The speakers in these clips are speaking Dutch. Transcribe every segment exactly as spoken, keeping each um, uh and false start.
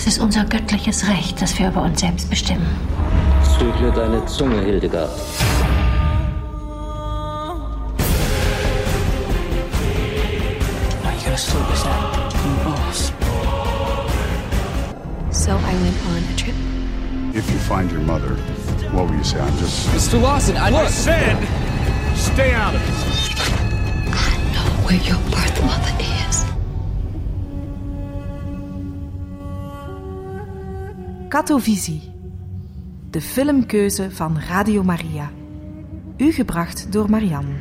Es ist unser göttliches Recht, dass wir über uns selbst bestimmen. Zügle deine Zunge, Hildegard. Are you gonna sort this out? I'm the boss. So I went on a trip. If you find your mother, what will you say? I'm just... Mister Lawson, I... I said, stay out of it. I know where your birth mother is. Katovisie. De filmkeuze van Radio Maria. U gebracht door Marianne.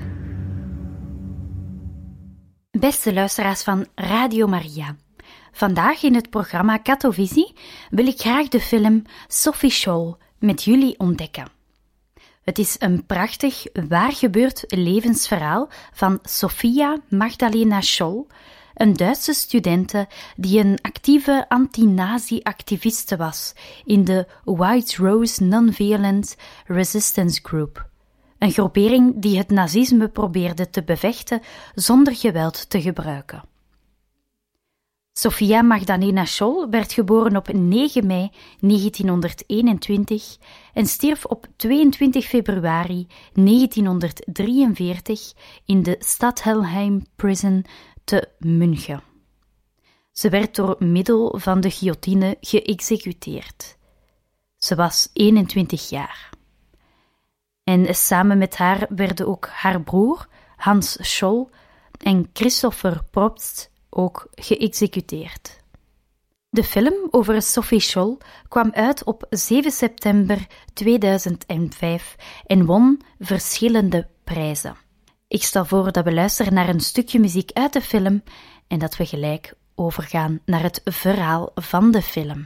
Beste luisteraars van Radio Maria. Vandaag in het programma Katovisie wil ik graag de film Sophie Scholl met jullie ontdekken. Het is een prachtig, waargebeurd levensverhaal van Sophia Magdalena Scholl, een Duitse studente die een actieve anti-nazi-activiste was in de White Rose Non-Violent Resistance Group, een groepering die het nazisme probeerde te bevechten zonder geweld te gebruiken. Sophia Magdalena Scholl werd geboren op negen mei negentienhonderdeenentwintig en stierf op tweeëntwintig februari negentienhonderddrieënveertig in de Stadshelheim Prison te München. Ze werd door middel van de guillotine geëxecuteerd. Ze was eenentwintig jaar. En samen met haar werden ook haar broer, Hans Scholl, en Christopher Probst ook geëxecuteerd. De film over Sophie Scholl kwam uit op zeven september tweeduizend vijf en won verschillende prijzen. Ik stel voor dat we luisteren naar een stukje muziek uit de film en dat we gelijk overgaan naar het verhaal van de film.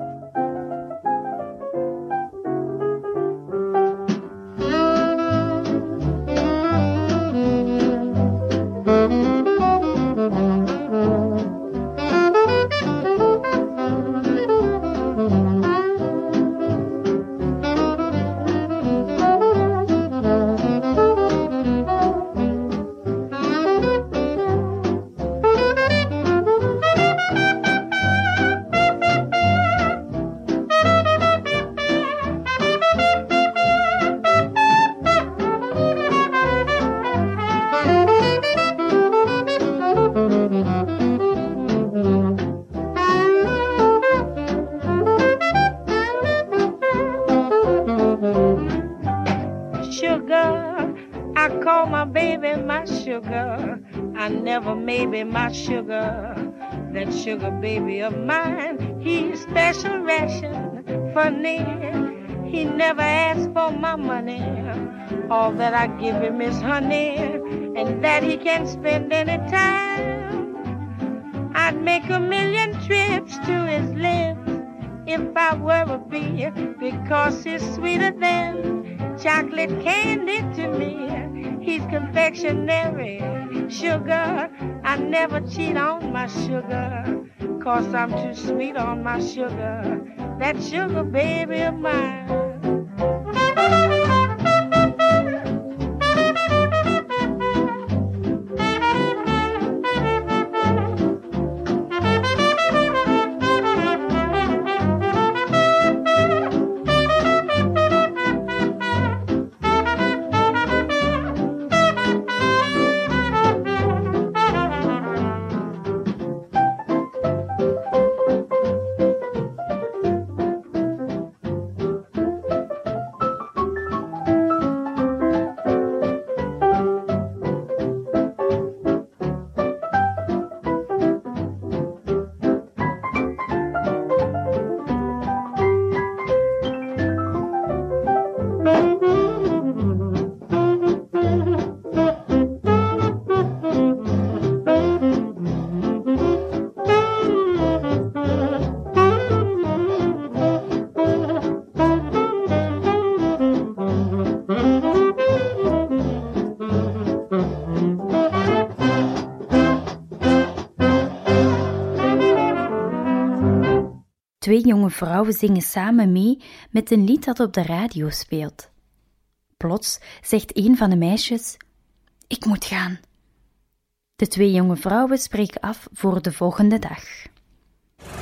Maybe my sugar, that sugar baby of mine, he's special ration for me. He never asks for my money. All that I give him is honey, and that he can spend any time. I'd make a million trips to his lips if I were a bee, because he's sweeter than chocolate candy to me. He's confectionery sugar. I never cheat on my sugar, 'cause I'm too sweet on my sugar, that sugar baby of mine. Twee jonge vrouwen zingen samen mee met een lied dat op de radio speelt. Plots zegt een van de meisjes: "Ik moet gaan." De twee jonge vrouwen spreken af voor de volgende dag.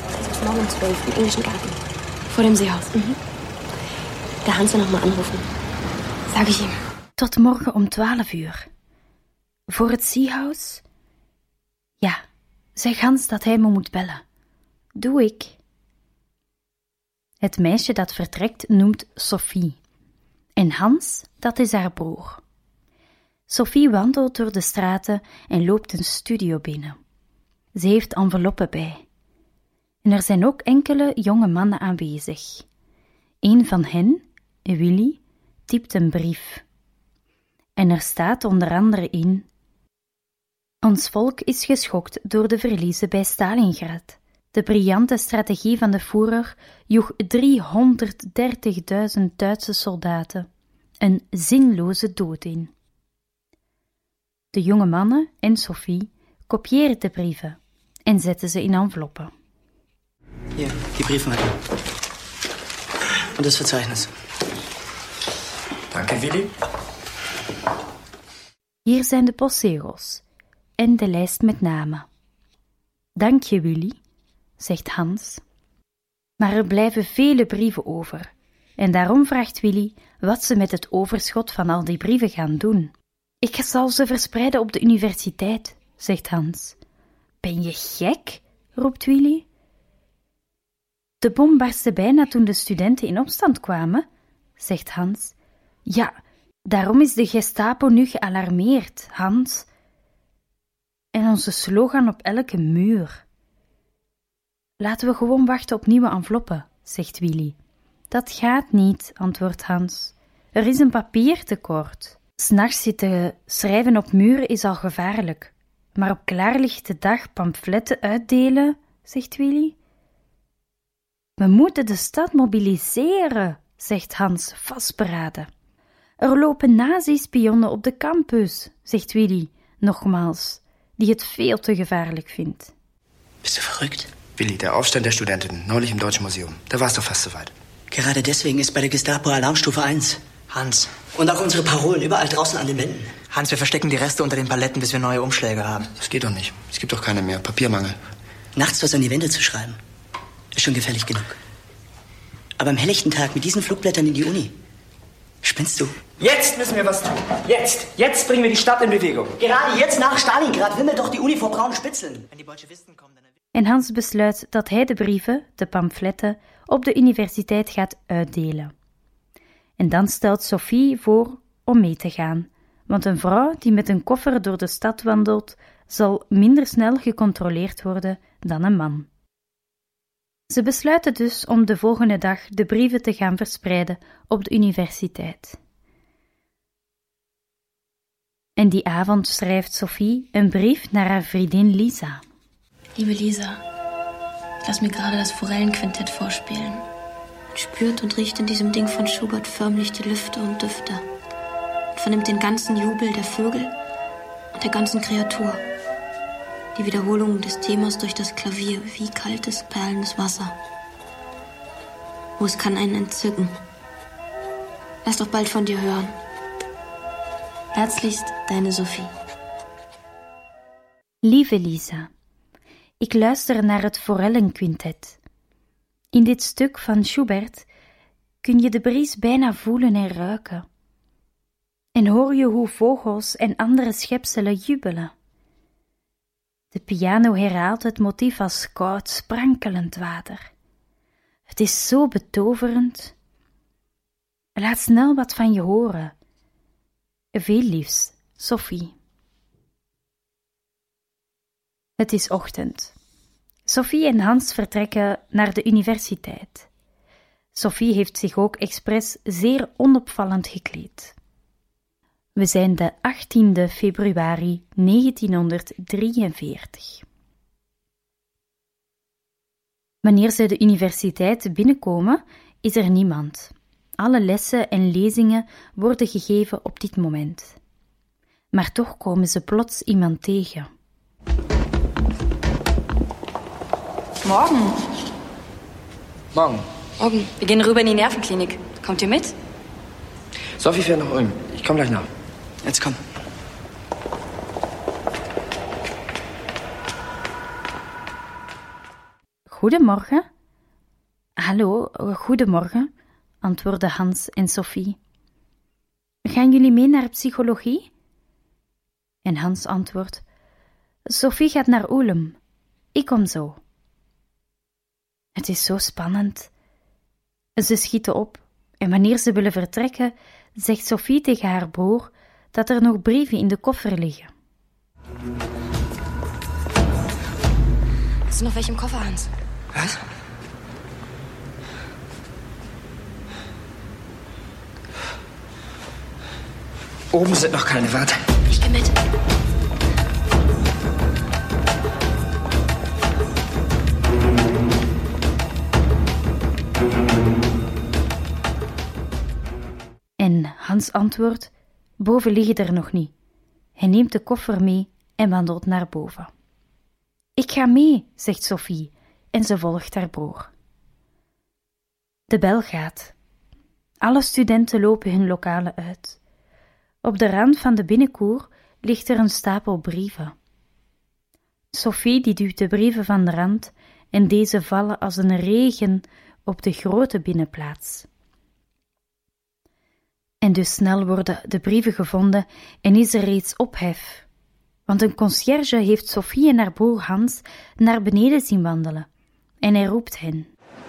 morgen um zwölf im englischen Garten. Vor dem Seehaus. Mhm. Der Hans will noch mal anrufen. Sag ich ihm. Tot morgen om twaalf uur. Voor het Seehaus? Ja, zeg Hans dat hij me moet bellen. Doe ik. Het meisje dat vertrekt noemt Sophie. En Hans, dat is haar broer. Sophie wandelt door de straten en loopt een studio binnen. Ze heeft enveloppen bij. En er zijn ook enkele jonge mannen aanwezig. Een van hen, Willy, typt een brief. En er staat onder andere in: ons volk is geschokt door de verliezen bij Stalingrad. De briljante strategie van de Führer joeg driehonderddertigduizend Duitse soldaten een zinloze dood in. De jonge mannen en Sophie kopiëren de brieven en zetten ze in enveloppen. Hier, die Briefmarke. Und das Verzeichnis. Danke, Willy. Hier zijn de postzegels en de lijst met namen. Dank je, Willy, zegt Hans. Maar er blijven vele brieven over en daarom vraagt Willy wat ze met het overschot van al die brieven gaan doen. Ik zal ze verspreiden op de universiteit, zegt Hans. Ben je gek? Roept Willy. De bom barstte bijna toen de studenten in opstand kwamen, zegt Hans. Ja, daarom is de Gestapo nu gealarmeerd, Hans. En onze slogan op elke muur. Laten we gewoon wachten op nieuwe enveloppen, zegt Willy. Dat gaat niet, antwoordt Hans. Er is een papiertekort. 'S Nachts zitten schrijven op muren is al gevaarlijk. Maar op klaarlichte dag pamfletten uitdelen, zegt Willy. We moeten de stad mobiliseren, zegt Hans vastberaden. Er lopen nazi-spionnen op de campus, zegt Willy, nogmaals, die het veel te gevaarlijk vindt. Bist du verrückt? Willy, der Aufstand der Studentinnen, neulich im Deutschen Museum. Da war's doch fast soweit. Gerade deswegen ist bei der Gestapo Alarmstufe eins. Hans. Und auch unsere Parolen überall draußen an den Wänden. Hans, wir verstecken die Reste unter den Paletten, bis wir neue Umschläge haben. Das geht doch nicht. Es gibt doch keine mehr. Papiermangel. Nachts was an die Wände zu schreiben, ist schon gefährlich genug. Aber am helllichten Tag mit diesen Flugblättern in die Uni. Spinnst du? Jetzt müssen wir was tun. Jetzt. Jetzt bringen wir die Stadt in Bewegung. Gerade jetzt nach Stalingrad wimmelt doch die Uni vor braunen Spitzeln. Wenn die Bolschewisten kommen, dann... En Hans besluit dat hij de brieven, de pamfletten, op de universiteit gaat uitdelen. En dan stelt Sophie voor om mee te gaan, want een vrouw die met een koffer door de stad wandelt, zal minder snel gecontroleerd worden dan een man. Ze besluiten dus om de volgende dag de brieven te gaan verspreiden op de universiteit. En die avond schrijft Sophie een brief naar haar vriendin Lisa. Liebe Lisa, lass mir gerade das Forellenquintett vorspielen. Man spürt und riecht in diesem Ding von Schubert förmlich die Lüfte und Düfte und vernimmt den ganzen Jubel der Vögel und der ganzen Kreatur. Die Wiederholung des Themas durch das Klavier wie kaltes, perlendes Wasser. Oh, es kann einen entzücken. Lass doch bald von dir hören. Herzlichst, deine Sophie. Lieve Lisa, ik luister naar het Forellenquintet. In dit stuk van Schubert kun je de bries bijna voelen en ruiken. En hoor je hoe vogels en andere schepselen jubelen. De piano herhaalt het motief als koud, sprankelend water. Het is zo betoverend. Laat snel wat van je horen. Veel liefs, Sophie. Het is ochtend. Sophie en Hans vertrekken naar de universiteit. Sophie heeft zich ook expres zeer onopvallend gekleed. We zijn de achttiende februari negentienhonderddrieënveertig. Wanneer ze de universiteit binnenkomen, is er niemand. Alle lessen en lezingen worden gegeven op dit moment. Maar toch komen ze plots iemand tegen. Morgen. Morgen. Morgen. Wir gehen rüber in die Nervenklinik. Kommt ihr mit? Sophie fährt nach Ulm. Ich komme gleich nach. Jetzt komm. Goedemorgen, Hallo, goedemorgen, antwoordden Hans en Sophie. Gaan jullie mee naar psychologie? En Hans antwoordt, Sophie gaat naar Ulm. Ik kom zo. Het is zo spannend. Ze schieten op en wanneer ze willen vertrekken, zegt Sophie tegen haar broer dat er nog brieven in de koffer liggen. Er sind noch welche im Koffer, Hans. Was? Oben sind noch keine, warte. Ich geh mit. En Hans antwoordt, boven liggen er nog niet. Hij neemt de koffer mee en wandelt naar boven. Ik ga mee, zegt Sophie, en ze volgt haar broer. De bel gaat. Alle studenten lopen hun lokalen uit. Op de rand van de binnenkoer ligt er een stapel brieven. Sophie die duwt de brieven van de rand en deze vallen als een regen op de grote binnenplaats. En dus snel worden de brieven gevonden en is er reeds ophef. Want een conciërge heeft Sophie en haar broer Hans naar beneden zien wandelen. En hij roept hen.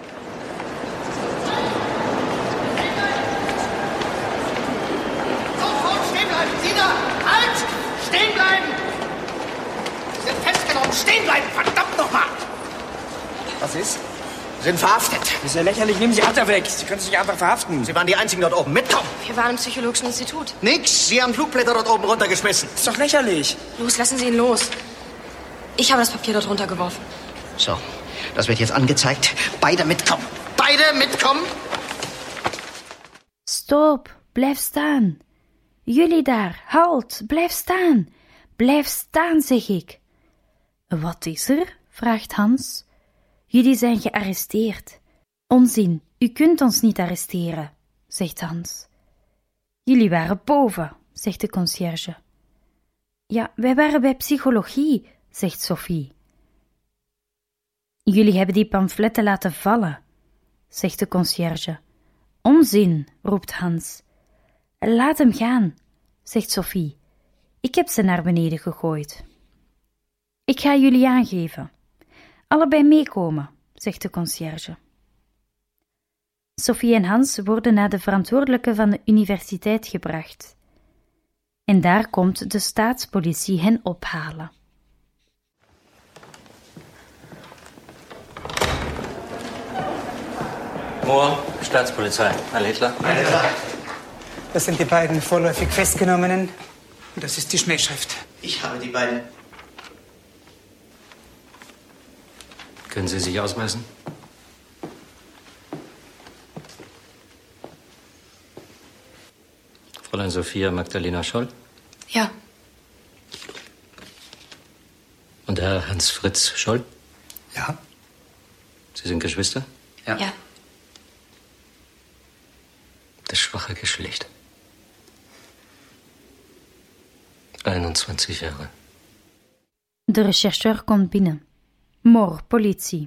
Sofort stehen bleiben! Sie da! Halt! Stehen bleiben! Sie sind festgenommen! Stehen bleiben! Verdammt nochmal! Was ist? Sie sind verhaftet. Das ist ja lächerlich. Nehmen Sie Atter weg. Sie können sich einfach verhaften. Sie waren die Einzigen dort oben. Mitkommen! Wir waren im Psychologischen Institut. Nix! Sie haben Flugblätter dort oben runtergeschmissen. Das ist doch lächerlich. Los, lassen Sie ihn los. Ich habe das Papier dort runtergeworfen. So, das wird jetzt angezeigt. Beide mitkommen. Beide mitkommen! Stop, blijf staan. Jullie daar, halt, blijf staan. Blijf staan, zeg ik. Wat is er? Vraagt Hans. Jullie zijn gearresteerd. Onzin, u kunt ons niet arresteren, zegt Hans. Jullie waren boven, zegt de conciërge. Ja, wij waren bij psychologie, zegt Sophie. Jullie hebben die pamfletten laten vallen, zegt de conciërge. Onzin, roept Hans. Laat hem gaan, zegt Sophie. Ik heb ze naar beneden gegooid. Ik ga jullie aangeven. Allebei meekomen, zegt de conciërge. Sophie en Hans worden naar de verantwoordelijke van de universiteit gebracht. En daar komt de staatspolitie hen ophalen. Mohr, Staatspolizei. Herr Ledler. Das sind die beiden vorläufig Festgenommenen. Und das ist die Schmähschrift. Ich habe die beiden. Können Sie sich ausweisen? Fräulein Sophia Magdalena Scholl? Ja. Und Herr Hans-Fritz Scholl? Ja. Sie sind Geschwister? Ja. Ja. Das schwache Geschlecht. eenentwintig Jahre. De rechercheur komt binnen. Moor, politie.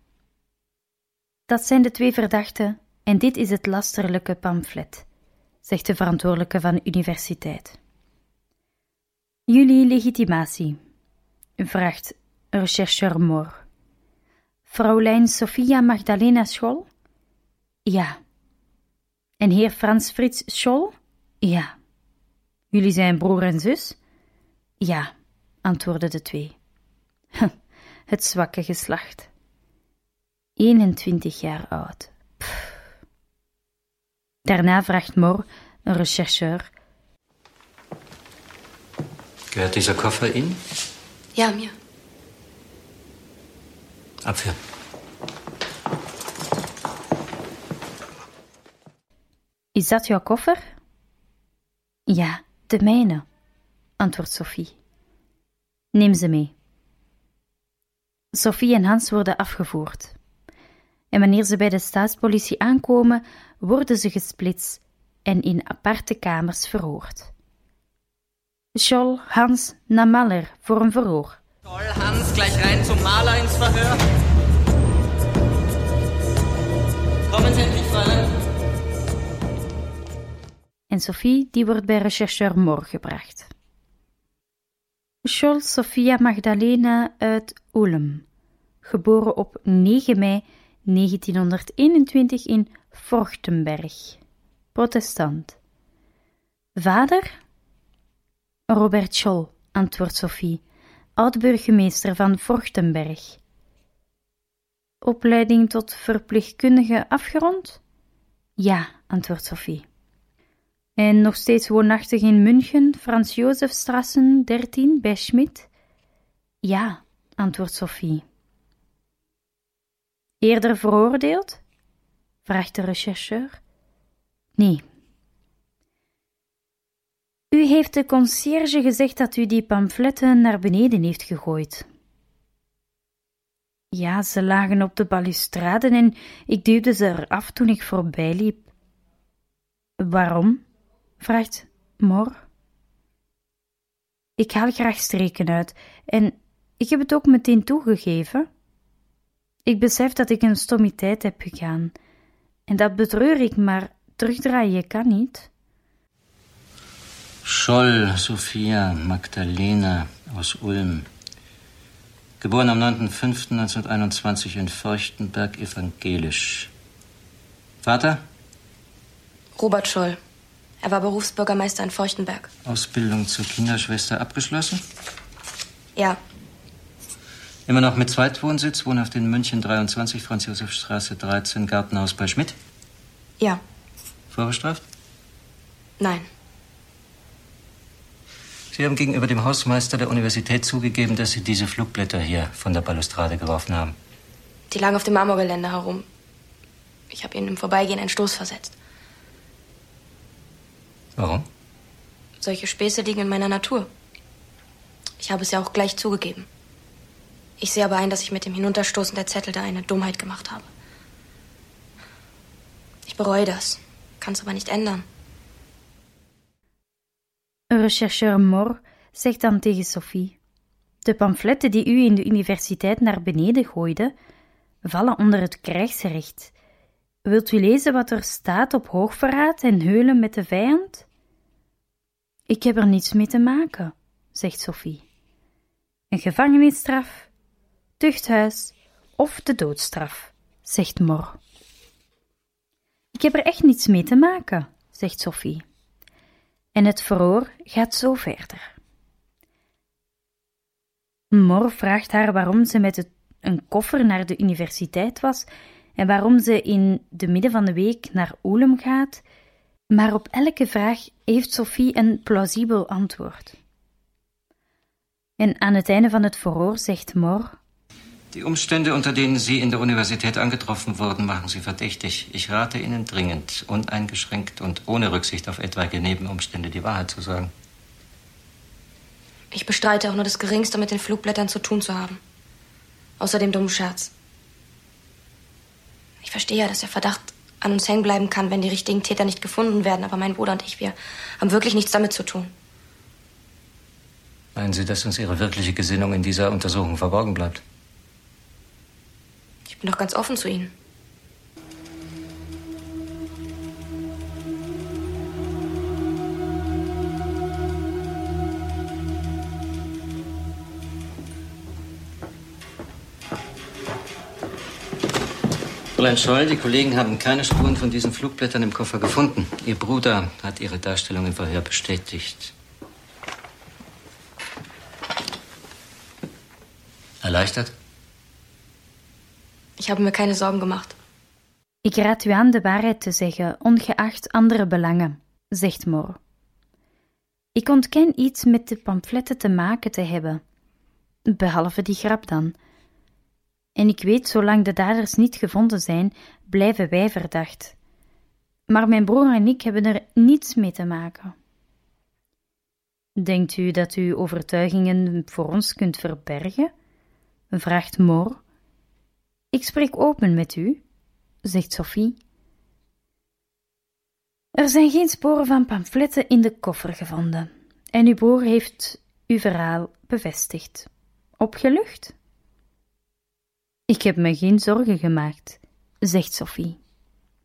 Dat zijn de twee verdachten en dit is het lasterlijke pamflet, zegt de verantwoordelijke van de universiteit. Jullie legitimatie, vraagt rechercheur Moor. Vrouwlijn Sophia Magdalena Scholl? Ja. En heer Frans Frits Scholl? Ja. Jullie zijn broer en zus? Ja, antwoordden de twee. Het zwakke geslacht. eenentwintig jaar oud. Pff. Daarna vraagt Moor, een rechercheur. Gehört dieser Koffer Ihnen? Ja, mir. Abführen. Is dat jouw koffer? Ja, de mijne, antwoordt Sophie. Neem ze mee. Sophie en Hans worden afgevoerd. En wanneer ze bij de staatspolitie aankomen, worden ze gesplitst en in aparte kamers verhoord. Scholl, Hans, naar Maller voor een verhoor. Scholl, Hans, gleich rein zum Maler ins Verhör. En Sophie die wordt bij rechercheur Mor gebracht. Scholl Sophia Magdalena uit Ulm, geboren op negen mei negentienhonderdeenentwintig in Vochtenberg, protestant. Vader? Robert Scholl, antwoordt Sophie, oud-burgemeester van Vochtenberg. Opleiding tot verpleegkundige afgerond? Ja, antwoordt Sophie. En nog steeds woonachtig in München, Frans-Josefstrassen dertien, bij Schmidt? Ja, antwoordt Sophie. Eerder veroordeeld? Vraagt de rechercheur. Nee. U heeft de conciërge gezegd dat u die pamfletten naar beneden heeft gegooid. Ja, ze lagen op de balustraden en ik duwde ze eraf toen ik voorbij liep. Waarom? Vraagt Mor. Ik haal graag streken uit en ik heb het ook meteen toegegeven. Ik besef dat ik een stommiteit heb gegaan en dat betreur ik, maar terugdraaien kan niet. Scholl Sophia Magdalena aus Ulm. Geboren am neunten fünften neunzehnhunderteinundzwanzig in Feuchtenberg, evangelisch. Vater? Robert Scholl. Er war Berufsbürgermeister in Feuchtenberg. Ausbildung zur Kinderschwester abgeschlossen? Ja. Immer noch mit Zweitwohnsitz, wohnhaft in München dreiundzwanzig, Franz-Josef-Straße dreizehn, Gartenhaus bei Schmidt? Ja. Vorbestraft? Nein. Sie haben gegenüber dem Hausmeister der Universität zugegeben, dass Sie diese Flugblätter hier von der Balustrade geworfen haben. Die lagen auf dem Marmorgeländer herum. Ich habe ihnen im Vorbeigehen einen Stoß versetzt. Warum? Solche Späße liegen in meiner Natur. Ich habe es ja auch gleich zugegeben. Ich sehe aber ein, dass ich mit dem Hinunterstoßen der Zettel da eine Dummheit gemacht habe. Ich bereue das, kann es aber nicht ändern. Rechercheur Mor zegt dan tegen Sophie: de pamfletten die u in de universiteit naar beneden gooide, vallen onder het krijgsrecht. Wilt u lezen wat er staat op hoogverraad en heulen met de vijand? Ik heb er niets mee te maken, zegt Sophie. Een gevangenisstraf, tuchthuis of de doodstraf, zegt Mor. Ik heb er echt niets mee te maken, zegt Sophie. En het verhoor gaat zo verder. Mor vraagt haar waarom ze met een koffer naar de universiteit was en waarom ze in de midden van de week naar Ulm gaat, maar op elke vraag heeft Sophie een plausibel antwoord. En aan het einde van het verhoor zegt Mor: Die Umstände, unter denen Sie in der Universität angetroffen wurden, machen Sie verdächtig. Ich rate Ihnen dringend, uneingeschränkt und ohne Rücksicht auf etwaige Nebenumstände die Wahrheit zu sagen. Ich bestreite auch nur das Geringste mit den Flugblättern zu tun zu haben. Außer dem dummen Scherz. Ich verstehe ja, dass der Verdacht an uns hängen bleiben kann, wenn die richtigen Täter nicht gefunden werden. Aber mein Bruder und ich, wir haben wirklich nichts damit zu tun. Meinen Sie, dass uns Ihre wirkliche Gesinnung in dieser Untersuchung verborgen bleibt? Ich bin doch ganz offen zu Ihnen. Fräulein Scholl, die Kollegen haben keine Spuren von diesen Flugblättern im Koffer gefunden. Ihr Bruder hat Ihre Darstellung im Verhör bestätigt. Erleichtert? Ich habe mir keine Sorgen gemacht. Ik raad u aan de waarheid te zeggen, ongeacht andere belangen, zegt Mor. Ik ontken iets met de pamfletten te maken te hebben, behalve die grap dan. En ik weet, zolang de daders niet gevonden zijn, blijven wij verdacht. Maar mijn broer en ik hebben er niets mee te maken. Denkt u dat u overtuigingen voor ons kunt verbergen? Vraagt Mor. Ik spreek open met u, zegt Sophie. Er zijn geen sporen van pamfletten in de koffer gevonden. En uw broer heeft uw verhaal bevestigd. Opgelucht? Ik heb me geen zorgen gemaakt, zegt Sophie.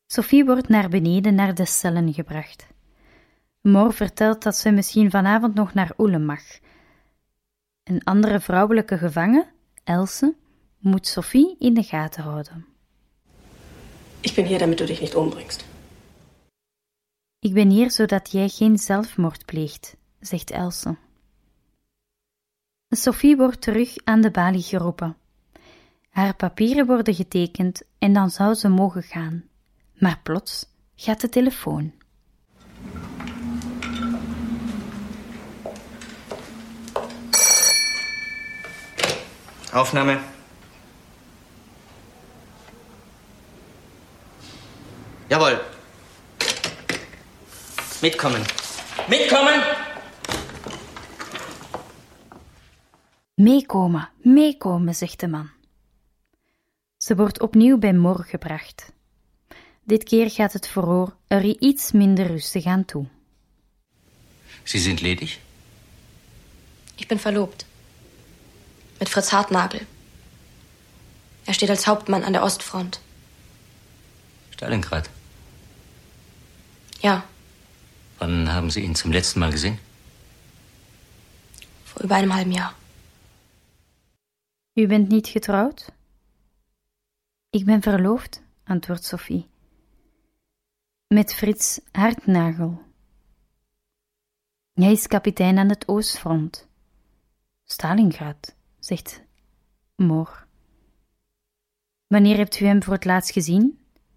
Sophie wordt naar beneden naar de cellen gebracht. Mor vertelt dat ze misschien vanavond nog naar Ulm mag. Een andere vrouwelijke gevangen, Else, moet Sophie in de gaten houden. Ik ben hier, damit du dich nicht umbringst. Ik ben hier zodat jij geen zelfmoord pleegt, zegt Else. Sophie wordt terug aan de balie geroepen. Haar papieren worden getekend en dan zou ze mogen gaan. Maar plots gaat de telefoon. Aufnahme. Jawohl. Mitkommen. Mitkommen! Meekomen, meekomen, zegt de man. Ze wordt opnieuw bij Mor gebracht. Dit keer gaat het verhoor er iets minder rustig aan toe. Sie sind ledig? Ich bin verlobt. Mit Fritz Hartnagel. Er steht als Hauptmann an der Ostfront. Stalingrad? Ja. Wann haben Sie ihn zum letzten Mal gesehen? Vor über einem halben Jahr. U bent niet getrouwd? Ik ben verloofd, antwoordt Sophie. Met Fritz Hartnagel. Hij is kapitein aan het Oostfront. Stalingrad, zegt Mor. Wanneer hebt u hem voor het laatst gezien?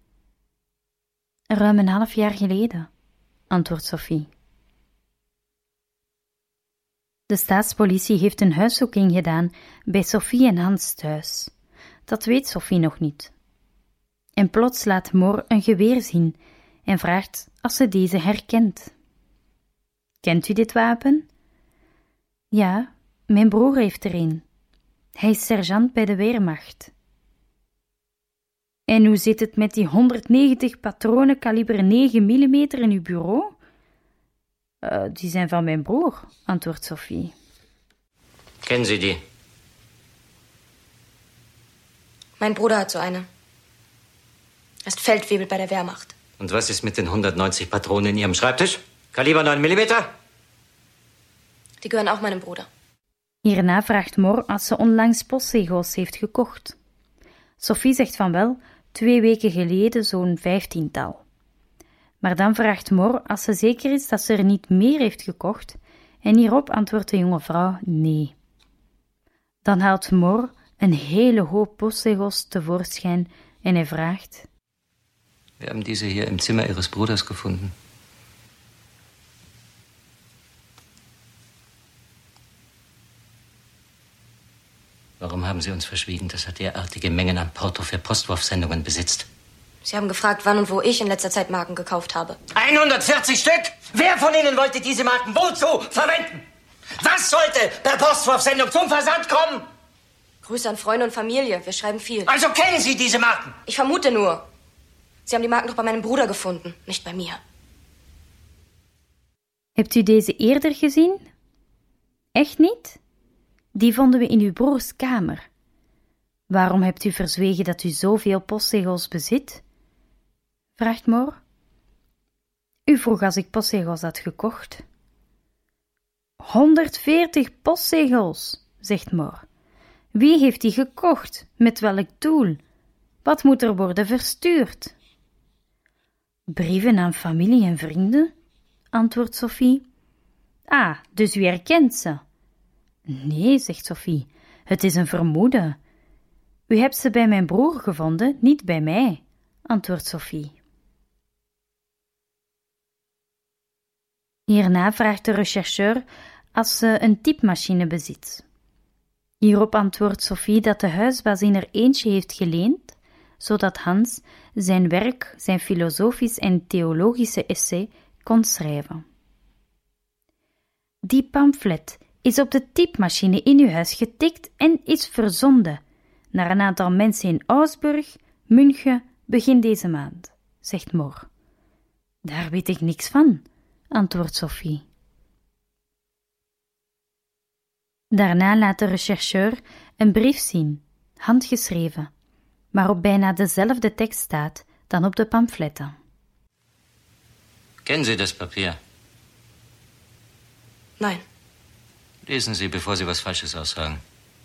Ruim een half jaar geleden, antwoordt Sophie. De staatspolitie heeft een huiszoeking gedaan bij Sophie en Hans thuis. Dat weet Sophie nog niet. En plots laat Mor een geweer zien en vraagt als ze deze herkent. Kent u dit wapen? Ja, mijn broer heeft er een. Hij is sergeant bij de Weermacht. En hoe zit het met die honderdnegentig patronen kaliber negen millimeter in uw bureau? Uh, die zijn van mijn broer, antwoordt Sophie. Kennen Sie die? Mein Bruder hat so eine. Er ist Feldwebel bei der Wehrmacht. Und was ist mit den honderdneunzig Patronen in Ihrem Schreibtisch? Kaliber neun millimeter? Die gehören auch meinem Bruder. Hierna vraagt Mor als ze onlangs postzegels heeft gekocht. Sophie zegt van wel, twee weken geleden zo'n vijftiental. Maar dan vraagt Mor als ze zeker is dat ze er niet meer heeft gekocht, en hierop antwoordt de jonge vrouw nee. Dan haalt Mor een hele hoop postzegels tevoorschijn en hij vraagt: Wir haben diese hier im Zimmer Ihres Bruders gefunden. Warum haben Sie uns verschwiegen, dass er derartige Mengen an Porto für Postwurfsendungen besitzt? Sie haben gefragt, wann und wo ich in letzter Zeit Marken gekauft habe. hundertvierzig Stück? Wer von Ihnen wollte diese Marken wozu verwenden? Was sollte per Postwurfsendung zum Versand kommen? Grüße an Freunde und Familie. Wir schreiben viel. Also kennen Sie diese Marken? Ich vermute nur. Sie haben die Marken doch bei meinem Bruder gefunden, nicht bei mir. Hebt u deze eerder gezien? Echt niet? Die vonden we in uw broers kamer. Waarom hebt u verzwegen dat u zoveel postzegels bezit? Vraagt Mor. U vroeg als ik postzegels had gekocht. honderdveertig postzegels, zegt Mor. Wie heeft die gekocht? Met welk doel? Wat moet er worden verstuurd? Brieven aan familie en vrienden, antwoordt Sophie. Ah, dus u herkent ze. Nee, zegt Sophie, het is een vermoeden. U hebt ze bij mijn broer gevonden, niet bij mij, antwoordt Sophie. Hierna vraagt de rechercheur als ze een typemachine bezit. Hierop antwoordt Sophie dat de huisbazin er eentje heeft geleend, zodat Hans zijn werk, zijn filosofisch en theologische essay kon schrijven. Die pamflet is op de typemachine in uw huis getikt en is verzonden naar een aantal mensen in Augsburg, München, begin deze maand, zegt Mor. Daar weet ik niks van, antwoordt Sophie. Daarna laat de rechercheur een brief zien, handgeschreven, waarop bijna dezelfde tekst staat dan op de pamfletten. Kennen Sie das Papier? Nein. Lesen Sie, bevor Sie was Falsches aussagen.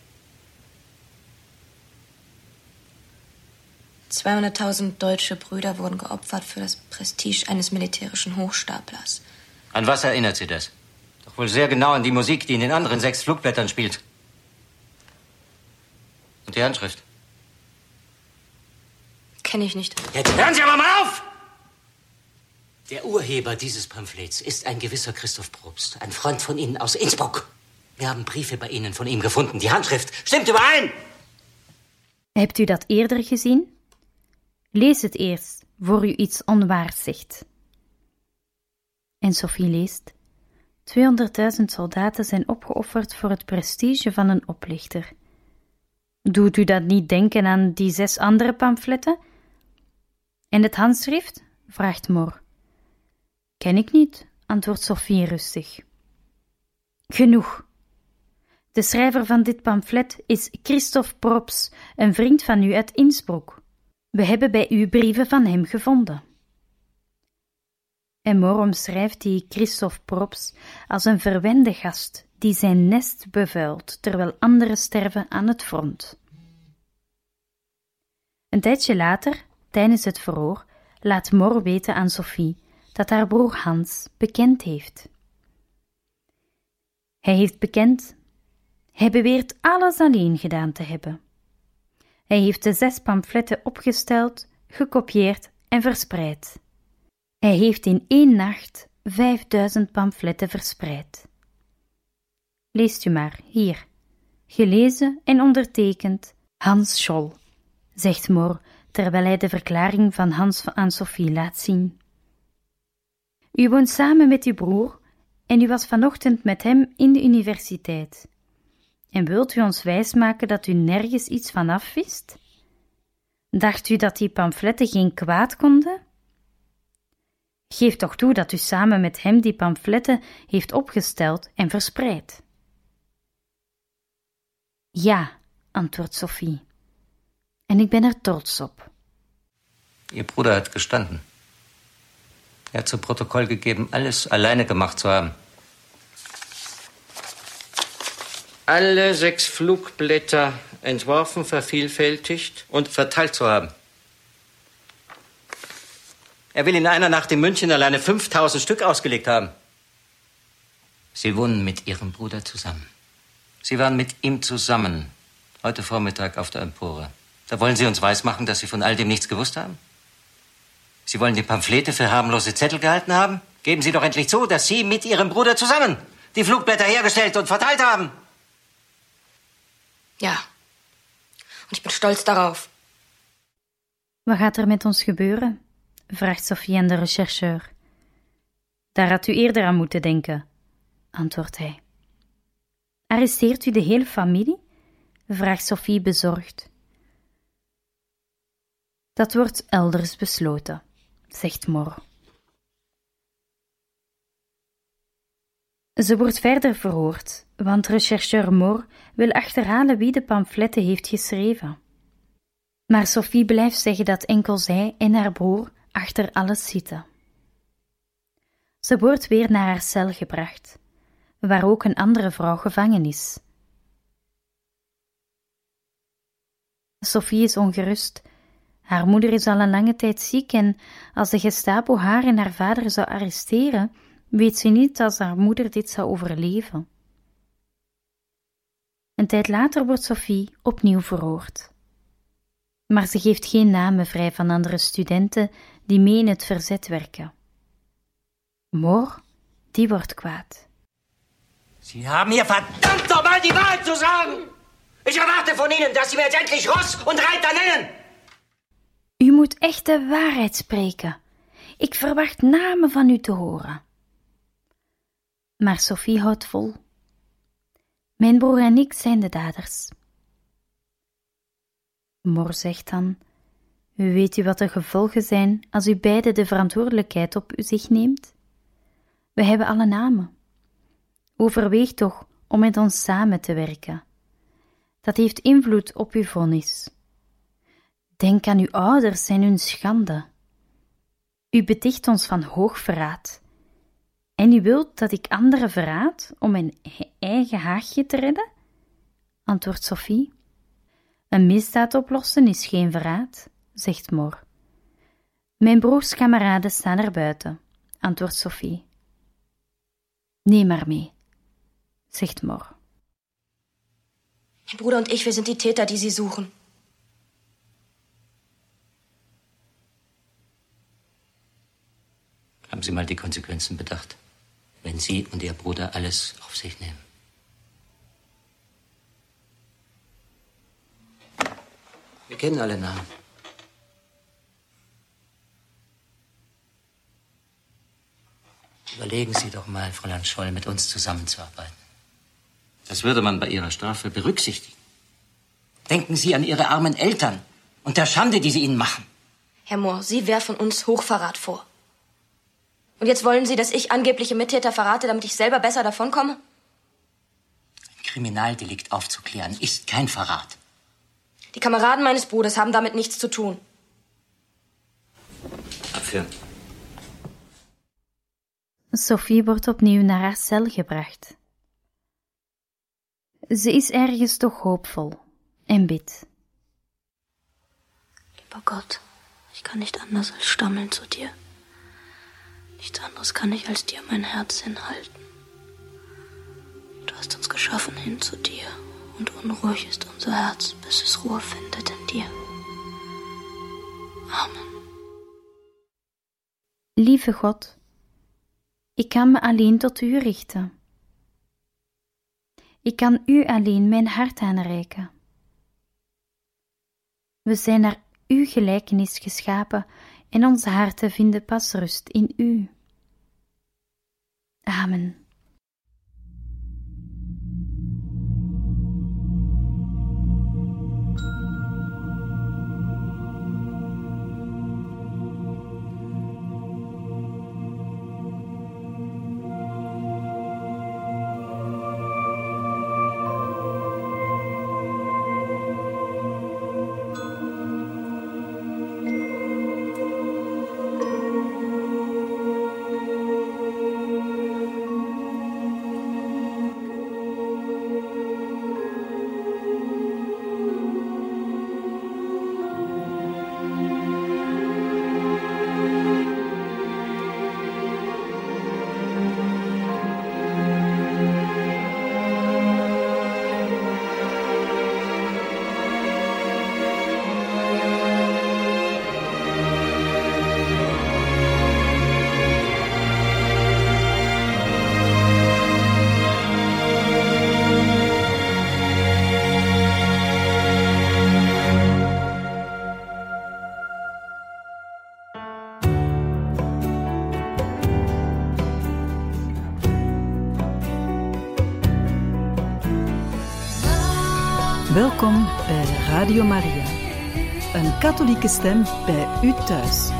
zweihunderttausend deutsche Brüder wurden geopfert für das Prestige eines militärischen Hochstaplers. An was erinnert Sie das? Doch wohl sehr genau an die Musik, die in den anderen sechs Flugblättern spielt. Und die Handschrift? Kenne ich nicht. Jetzt hören Sie aber mal auf! Der Urheber dieses Pamphlets ist ein gewisser Christoph Probst, ein Freund von Ihnen aus Innsbruck. Wir haben Briefe bei Ihnen von ihm gefunden. Die Handschrift stimmt überein! Hebt u dat eerder gezien? Lees het eerst, voor u iets onwaars zegt. En Sophie leest: tweehonderdduizend soldaten zijn opgeofferd voor het prestige van een oplichter. Doet u dat niet denken aan die zes andere pamfletten? En het handschrift? Vraagt Mor. Ken ik niet, antwoordt Sophie rustig. Genoeg. De schrijver van dit pamflet is Christoph Probst, een vriend van u uit Innsbruck. We hebben bij u brieven van hem gevonden. En Mor omschrijft die Christoph Probst als een verwende gast die zijn nest bevuilt terwijl anderen sterven aan het front. Een tijdje later, tijdens het verhoor, laat Mor weten aan Sophie dat haar broer Hans bekend heeft. Hij heeft bekend. Hij beweert alles alleen gedaan te hebben. Hij heeft de zes pamfletten opgesteld, gekopieerd en verspreid. Hij heeft in één nacht vijfduizend pamfletten verspreid. Leest u maar, hier. Gelezen en ondertekend Hans Scholl, zegt Mor, terwijl hij de verklaring van Hans aan Sophie laat zien. U woont samen met uw broer en u was vanochtend met hem in de universiteit. En wilt u ons wijsmaken dat u nergens iets van af wist? Dacht u dat die pamfletten geen kwaad konden? Geef toch toe dat u samen met hem die pamfletten heeft opgesteld en verspreid. Ja, antwoordt Sophie. En ik ben er trots op. Ihr Bruder hat gestanden. Er hat zu Protokoll gegeben, alles alleine gemacht zu haben. Alle sechs Flugblätter entworfen, vervielfältigt und verteilt zu haben. Er will in einer Nacht in München alleine fünftausend Stück ausgelegt haben. Sie wohnen mit Ihrem Bruder zusammen. Sie waren mit ihm zusammen, heute Vormittag auf der Empore. Da wollen Sie uns weismachen, dass Sie von all dem nichts gewusst haben? Sie wollen die Pamphlete für harmlose Zettel gehalten haben? Geben Sie doch endlich zu, dass Sie mit Ihrem Bruder zusammen die Flugblätter hergestellt und verteilt haben. Ja. Und ich bin stolz darauf. Wat gaat er met ons gebeuren? Vraagt Sophie aan de rechercheur. Daar had u eerder aan moeten denken, antwoordt hij. Arresteert u de hele familie? Vraagt Sophie bezorgd. Dat wordt elders besloten, zegt Mor. Ze wordt verder verhoord, want rechercheur Mor wil achterhalen wie de pamfletten heeft geschreven. Maar Sophie blijft zeggen dat enkel zij en haar broer achter alles zitten. Ze wordt weer naar haar cel gebracht, waar ook een andere vrouw gevangen is. Sophie is ongerust. Haar moeder is al een lange tijd ziek en als de Gestapo haar en haar vader zou arresteren, weet ze niet als haar moeder dit zou overleven. Een tijd later wordt Sophie opnieuw verhoord. Maar ze geeft geen namen vrij van andere studenten die mee in het verzet werken. Mor, die wordt kwaad. Sie haben hier verdammt nochmal die Wahrheit zu sagen! Ich erwarte von Ihnen, dass Sie mir jetzt endlich Ross und Reiter nennen! U moet echt de waarheid spreken. Ik verwacht namen van u te horen. Maar Sophie houdt vol. Mijn broer en ik zijn de daders. Mor zegt dan: weet u wat de gevolgen zijn als u beiden de verantwoordelijkheid op zich neemt? We hebben alle namen. Overweeg toch om met ons samen te werken. Dat heeft invloed op uw vonnis. Denk aan uw ouders en hun schande. U beticht ons van hoog verraad. En u wilt dat ik anderen verraad om mijn eigen haagje te redden? Antwoordt Sophie. Een misdaad oplossen is geen verraad, zegt Mor. Mijn broerskameraden staan er buiten, antwoordt Sophie. Neem maar mee, zegt Mor. Mein Bruder und ich, wir sind die Täter, die Sie suchen. Haben Sie mal die Konsequenzen bedacht, wenn Sie und Ihr Bruder alles auf sich nehmen? Wir kennen alle Namen. Überlegen Sie doch mal, Fräulein Scholl, mit uns zusammenzuarbeiten. Das würde man bei Ihrer Strafe berücksichtigen. Denken Sie an Ihre armen Eltern und der Schande, die sie Ihnen machen. Herr Mohr, Sie werfen uns Hochverrat vor. Und jetzt wollen Sie, dass ich angebliche Mittäter verrate, damit ich selber besser davonkomme? Ein Kriminaldelikt aufzuklären ist kein Verrat. Die Kameraden meines Bruders haben damit nichts zu tun. Abführen. Sophie wordt opnieuw naar haar cel gebracht. Ze is ergens toch hoopvol en bidt. Lieber Gott, ich kann nicht anders als stammeln zu dir. Nichts anderes kann ich als dir mein Herz hinhalten. Du hast uns geschaffen hin zu dir, und unruhig ist unser Herz, bis es Ruhe findet in dir. Amen. Lieve God, ik kan me alleen tot u richten. Ik kan u alleen mijn hart aanreiken. We zijn naar uw gelijkenis geschapen en onze harten vinden pas rust in u. Amen. Welkom bij Radio Maria, een katholieke stem bij u thuis.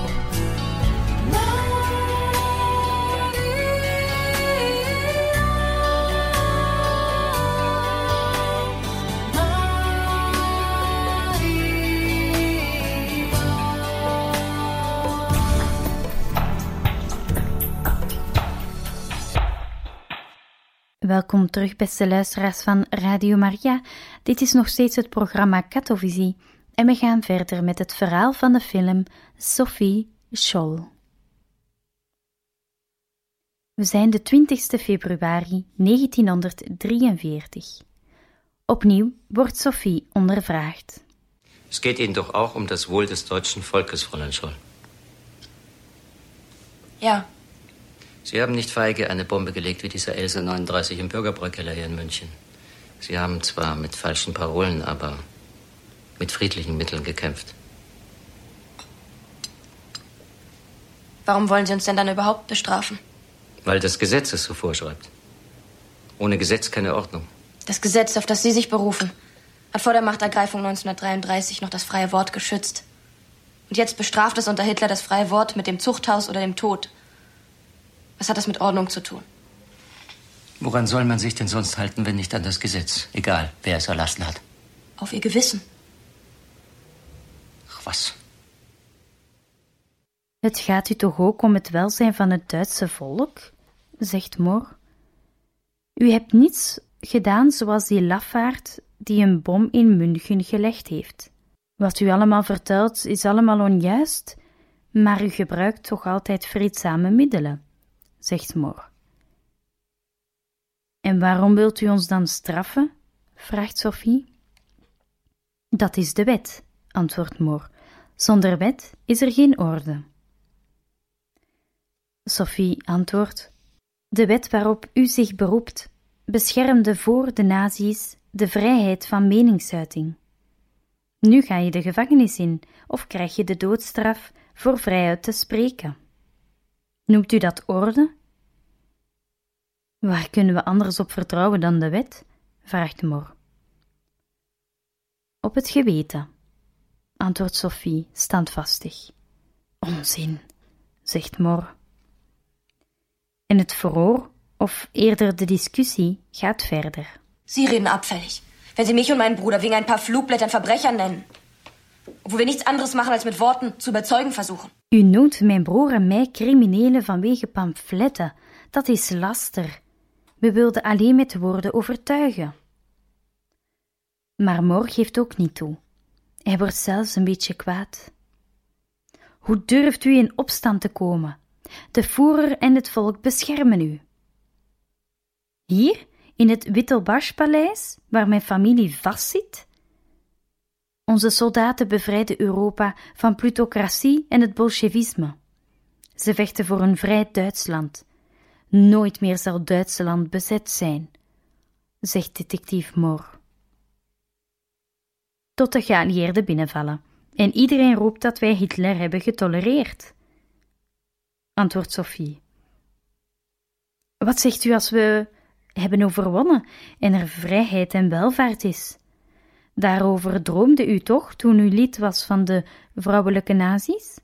Welkom terug, beste luisteraars van Radio Maria. Dit is nog steeds het programma Katovisie en we gaan verder met het verhaal van de film Sophie Scholl. We zijn de twintigste februari negentienhonderddrieënveertig. Opnieuw wordt Sophie ondervraagd. Es geht Ihnen doch auch um das Wohl des deutschen Volkes, Fräulein Scholl. Ja. Sie haben nicht feige eine Bombe gelegt wie dieser Elsa neununddreißig im Bürgerbräukeller hier in München. Sie haben zwar mit falschen Parolen, aber mit friedlichen Mitteln gekämpft. Warum wollen Sie uns denn dann überhaupt bestrafen? Weil das Gesetz es so vorschreibt. Ohne Gesetz keine Ordnung. Das Gesetz, auf das Sie sich berufen, hat vor der Machtergreifung neunzehnhundertdreiunddreißig noch das freie Wort geschützt. Und jetzt bestraft es unter Hitler das freie Wort mit dem Zuchthaus oder dem Tod. Was hat das mit Ordnung zu tun? Woran soll man sich denn sonst halten, wenn nicht an das Gesetz? Egal, wer es erlassen hat. Auf Ihr Gewissen. Ach, was? Het gaat u toch ook om het welzijn van het Duitse volk, zegt Mor. U hebt niets gedaan zoals die lafaard die een bom in München gelegd heeft. Wat u allemaal vertelt is allemaal onjuist, maar u gebruikt toch altijd vreedzame middelen, zegt Mor. En waarom wilt u ons dan straffen? Vraagt Sophie. Dat is de wet, antwoordt Mor. Zonder wet is er geen orde. Sophie antwoordt: de wet waarop u zich beroept beschermde voor de nazi's de vrijheid van meningsuiting. Nu ga je de gevangenis in of krijg je de doodstraf voor vrijuit te spreken. Noemt u dat orde? Waar kunnen we anders op vertrouwen dan de wet? Vraagt Mor. Op het geweten, antwoordt Sophie standvastig. Onzin, zegt Mor. En het verhoor, of eerder de discussie, gaat verder. Sie reden abfällig, wenn Sie mich und meinen Bruder wegen ein paar Flugblättern Verbrecher nennen. Obwohl wir nichts anderes machen als mit Worten zu überzeugen versuchen. U noemt mijn broer en mij criminelen vanwege pamfletten. Dat is laster. We wilden alleen met woorden overtuigen. Maar Mor geeft ook niet toe. Hij wordt zelfs een beetje kwaad. Hoe durft u in opstand te komen? De Führer en het volk beschermen u. Hier, in het Wittelbarschpaleis, waar mijn familie vastzit? Onze soldaten bevrijden Europa van plutocratie en het bolsjewisme. Ze vechten voor een vrij Duitsland. Nooit meer zal Duitsland bezet zijn, zegt detectief Mor. Tot de geallieerden binnenvallen en iedereen roept dat wij Hitler hebben getolereerd, antwoordt Sophie. Wat zegt u als we hebben overwonnen en er vrijheid en welvaart is? Daarover droomde u toch toen u lid was van de vrouwelijke nazi's?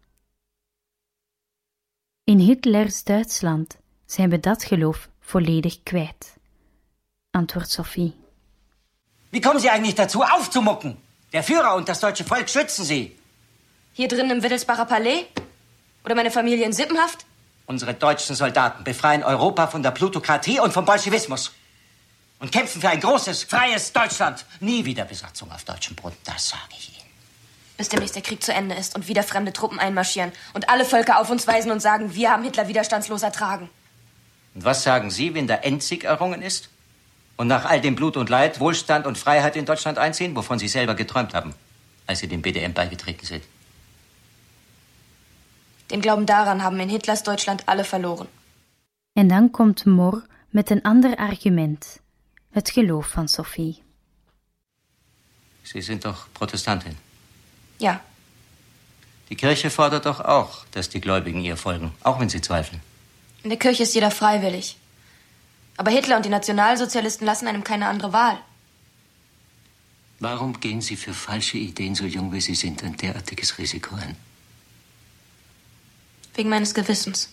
In Hitlers Duitsland zijn we dat geloof volledig kwijt, antwoordt Sophie. Wie kommen Sie eigentlich dazu, aufzumucken? Der Führer und das deutsche Volk schützen Sie. Hier drinnen im Wittelsbacher Palais? Oder meine Familie in Sippenhaft? Unsere deutschen Soldaten befreien Europa von der Plutokratie und vom Bolschewismus. Und kämpfen für ein großes, freies Deutschland. Nie wieder Besatzung auf deutschem Boden, das sage ich Ihnen. Bis demnächst der Krieg zu Ende ist und wieder fremde Truppen einmarschieren und alle Völker auf uns weisen und sagen, wir haben Hitler widerstandslos ertragen. Und was sagen Sie, wenn der Endsieg errungen ist? Und nach all dem Blut und Leid Wohlstand und Freiheit in Deutschland einziehen, wovon Sie selber geträumt haben, als Sie dem B D M beigetreten sind? Den Glauben daran haben in Hitlers Deutschland alle verloren. En dan komt Mor met een ander argument. Het geloof van Sophie. Sie sind doch Protestantin. Ja. Die Kirche fordert doch auch, dass die Gläubigen ihr folgen, auch wenn sie zweifeln. In der Kirche ist jeder freiwillig. Aber Hitler und die Nationalsozialisten lassen einem keine andere Wahl. Warum gehen Sie für falsche Ideen, so jung wie Sie sind, ein derartiges Risiko ein? Wegen meines Gewissens.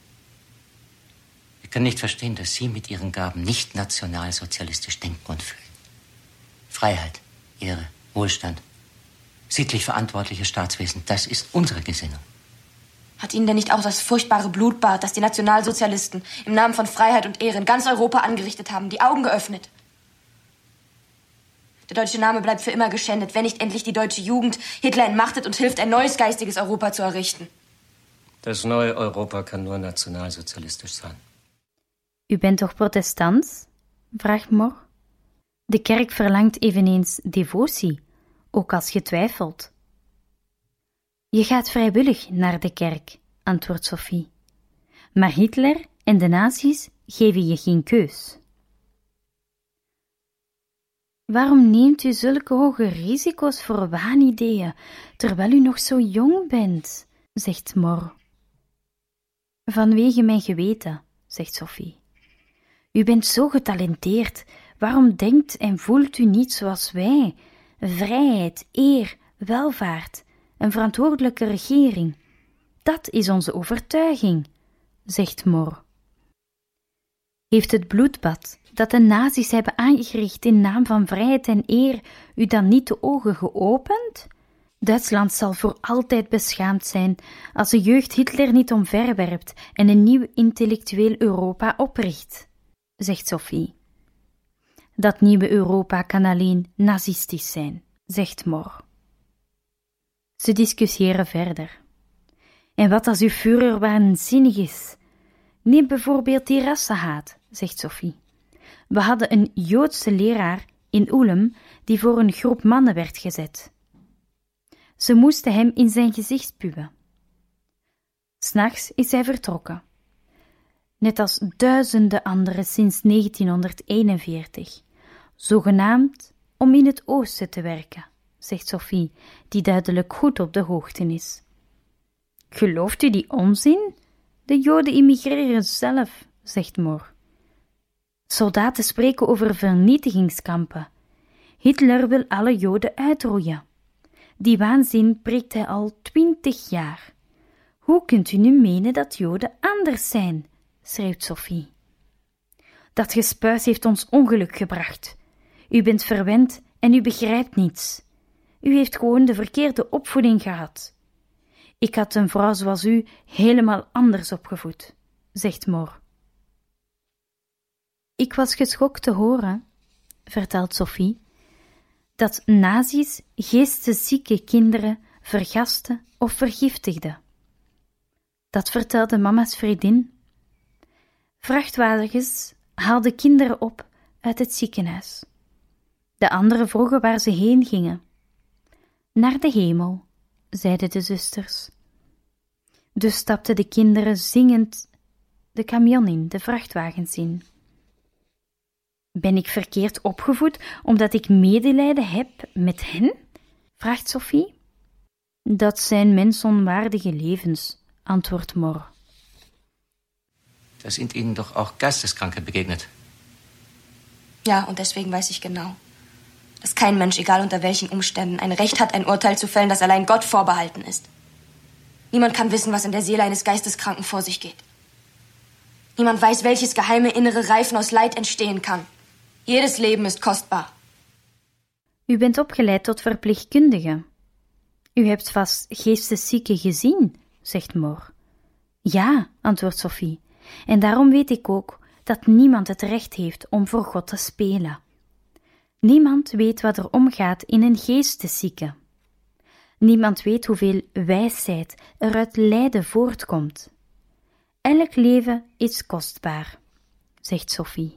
Ich kann nicht verstehen, dass Sie mit Ihren Gaben nicht nationalsozialistisch denken und fühlen. Freiheit, Ehre, Wohlstand, sittlich verantwortliches Staatswesen, das ist unsere Gesinnung. Hat Ihnen denn nicht auch das furchtbare Blutbad, das die Nationalsozialisten im Namen von Freiheit und Ehre in ganz Europa angerichtet haben, die Augen geöffnet? Der deutsche Name bleibt für immer geschändet, wenn nicht endlich die deutsche Jugend Hitler entmachtet und hilft, ein neues geistiges Europa zu errichten. Das neue Europa kann nur nationalsozialistisch sein. U bent toch protestants? Vraagt Mor. De kerk verlangt eveneens devotie, ook als je twijfelt. Je gaat vrijwillig naar de kerk, antwoordt Sophie. Maar Hitler en de nazi's geven je geen keus. Waarom neemt u zulke hoge risico's voor waanideeën, terwijl u nog zo jong bent, zegt Mor. Vanwege mijn geweten, zegt Sophie. U bent zo getalenteerd, waarom denkt en voelt u niet zoals wij? Vrijheid, eer, welvaart, een verantwoordelijke regering. Dat is onze overtuiging, zegt Mor. Heeft het bloedbad dat de nazi's hebben aangericht in naam van vrijheid en eer u dan niet de ogen geopend? Duitsland zal voor altijd beschaamd zijn als de jeugd Hitler niet omverwerpt en een nieuw intellectueel Europa opricht, zegt Sophie. Dat nieuwe Europa kan alleen nazistisch zijn, zegt Mor. Ze discussiëren verder. En wat als uw Führer waanzinnig is? Neem bijvoorbeeld die rassenhaat, zegt Sophie. We hadden een Joodse leraar in Ulm die voor een groep mannen werd gezet. Ze moesten hem in zijn gezicht spuwen. 'S Nachts is hij vertrokken. Net als duizenden anderen sinds negentienhonderdeenenveertig, zogenaamd om in het oosten te werken, zegt Sophie, die duidelijk goed op de hoogte is. Gelooft u die onzin? De Joden immigreren zelf, zegt Mor. Soldaten spreken over vernietigingskampen. Hitler wil alle Joden uitroeien. Die waanzin preekt hij al twintig jaar. Hoe kunt u nu menen dat Joden anders zijn? Schreeuwt Sophie. Dat gespuis heeft ons ongeluk gebracht. U bent verwend en u begrijpt niets. U heeft gewoon de verkeerde opvoeding gehad. Ik had een vrouw zoals u helemaal anders opgevoed, zegt Mor. Ik was geschokt te horen, vertelt Sophie, dat nazi's geesteszieke kinderen vergasten of vergiftigden. Dat vertelde mama's vriendin. Vrachtwagens haalden kinderen op uit het ziekenhuis. De anderen vroegen waar ze heen gingen. Naar de hemel, zeiden de zusters. Dus stapten de kinderen zingend de camion in, de vrachtwagens in. Ben ik verkeerd opgevoed omdat ik medelijden heb met hen? Vraagt Sophie. Dat zijn mensonwaardige levens, antwoordt Mor. Da sind Ihnen doch auch Geisteskranke begegnet. Ja, und deswegen weiß ich genau, dass kein Mensch, egal unter welchen Umständen, ein Recht hat, ein Urteil zu fällen, das allein Gott vorbehalten ist. Niemand kann wissen, was in der Seele eines Geisteskranken vor sich geht. Niemand weiß, welches geheime innere Reifen aus Leid entstehen kann. Jedes Leben ist kostbar. U bent opgeleid tot verpleegkundige. U hebt vast geesteszieken gezien, zegt Mor. Ja, antwoordt Sophie, en daarom weet ik ook dat niemand het recht heeft om voor God te spelen. Niemand weet wat er omgaat in een geesteszieke. Niemand weet hoeveel wijsheid er uit lijden voortkomt. Elk leven is kostbaar, zegt Sophie.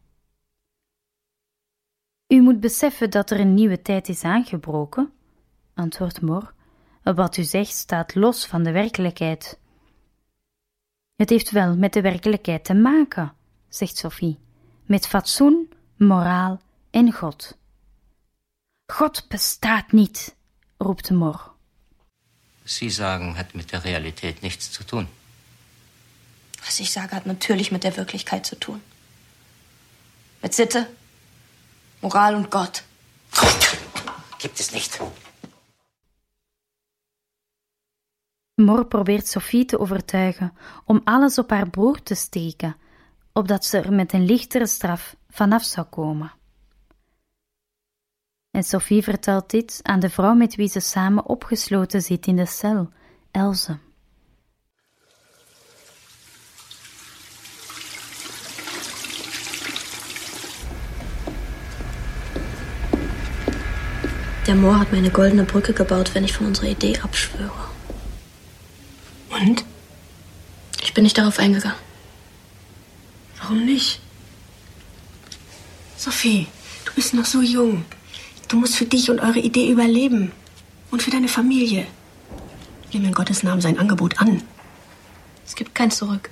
U moet beseffen dat er een nieuwe tijd is aangebroken, antwoordt Mor. Wat u zegt staat los van de werkelijkheid. Het heeft wel met de werkelijkheid te maken, zegt Sophie, met fatsoen, moraal en God. God bestaat niet, roept Mor. Sie sagen, hat mit der Realität nichts zu tun. Was ich sage, hat natürlich mit der Wirklichkeit zu tun. Mit Sitte, Moral und Gott. Gibt es nicht. Mor probeert Sophie te overtuigen om alles op haar broer te steken, opdat ze er met een lichtere straf vanaf zou komen. En Sophie vertelt dit aan de vrouw met wie ze samen opgesloten zit in de cel, Else. Der Moor hat mir eine goldene Brücke gebaut, wenn ich von unserer Idee abschwöre. Und? Ich bin nicht darauf eingegangen. Warum nicht? Sophie, du bist noch so jung. Du musst für dich und eure Idee überleben. Und für deine Familie. Nimm in Gottes Namen sein Angebot an. Es gibt kein Zurück.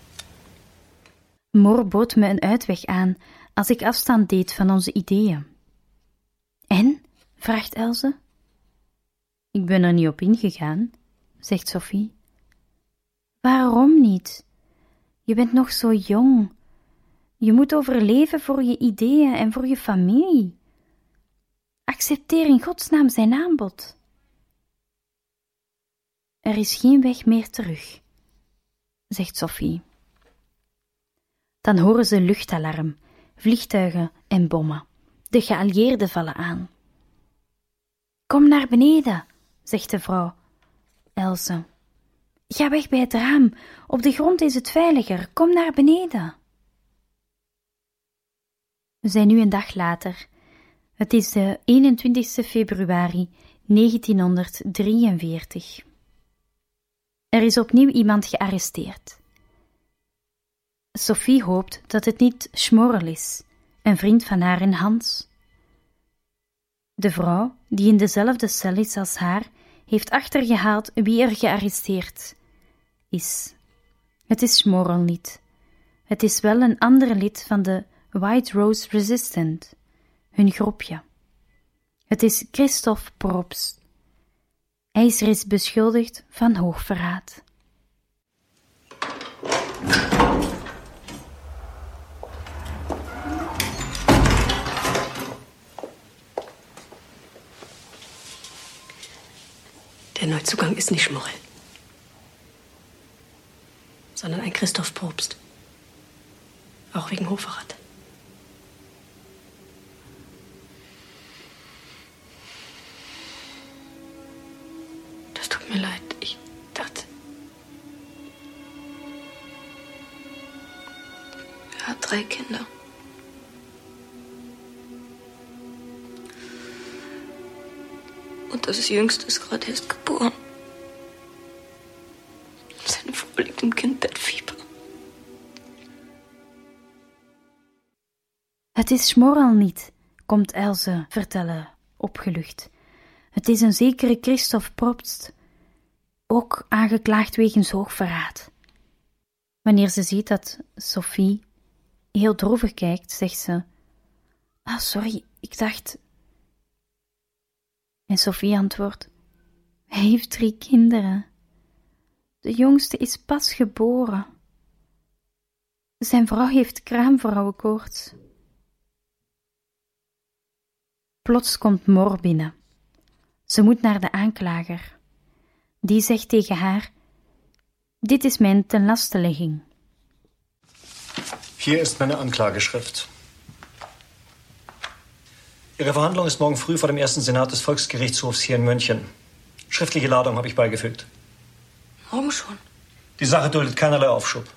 Mor bood me een uitweg aan als ik afstand deed van onze ideeën. En? Vraagt Else. Ik ben er niet op ingegaan, zegt Sophie. Waarom niet? Je bent nog zo jong. Je moet overleven voor je ideeën en voor je familie. Accepteer in Gods naam zijn aanbod. Er is geen weg meer terug, zegt Sophie. Dan horen ze luchtalarm, vliegtuigen en bommen. De geallieerden vallen aan. Kom naar beneden, zegt de vrouw. Else. Ga weg bij het raam. Op de grond is het veiliger. Kom naar beneden. We zijn nu een dag later. Het is de eenentwintigste februari negentienhonderddrieënveertig. Er is opnieuw iemand gearresteerd. Sophie hoopt dat het niet Schmorl is, een vriend van haar en Hans. De vrouw, die in dezelfde cel is als haar, heeft achtergehaald wie er gearresteerd is. Het is Schmorl niet. Het is wel een ander lid van de White Rose Resistant, hun groepje. Het is Christophe Probst. Hij is reeds beschuldigd van hoogverraad. Der Neuzugang ist nicht Schmorl, sondern ein Christoph Probst. Auch wegen Hochverrat. Das tut mir leid. Ich dachte... Er hat drei Kinder. Und das Jüngste ist gerade erst geboren. Seine Frau liegt im Kindbettfieber. Het is Schmorl niet, komt Else vertellen, opgelucht. Het is een zekere Christophe Probst, ook aangeklaagd wegens hoogverraad. Wanneer ze ziet dat Sophie heel droevig kijkt, zegt ze: Ah, sorry, ik dacht... En Sophie antwoordt: Hij heeft drie kinderen. De jongste is pas geboren. Zijn vrouw heeft kraamvrouwenkoorts. Plots komt Mor binnen. Ze moet naar de aanklager. Die zegt tegen haar: Dit is mijn tenlastelegging. Hier ist meine Anklageschrift. Ihre Verhandlung ist morgen früh vor dem ersten Senat des Volksgerichtshofs hier in München. Schriftliche Ladung habe ich beigefügt. Morgen schon? Die Sache duldet keinerlei Aufschub.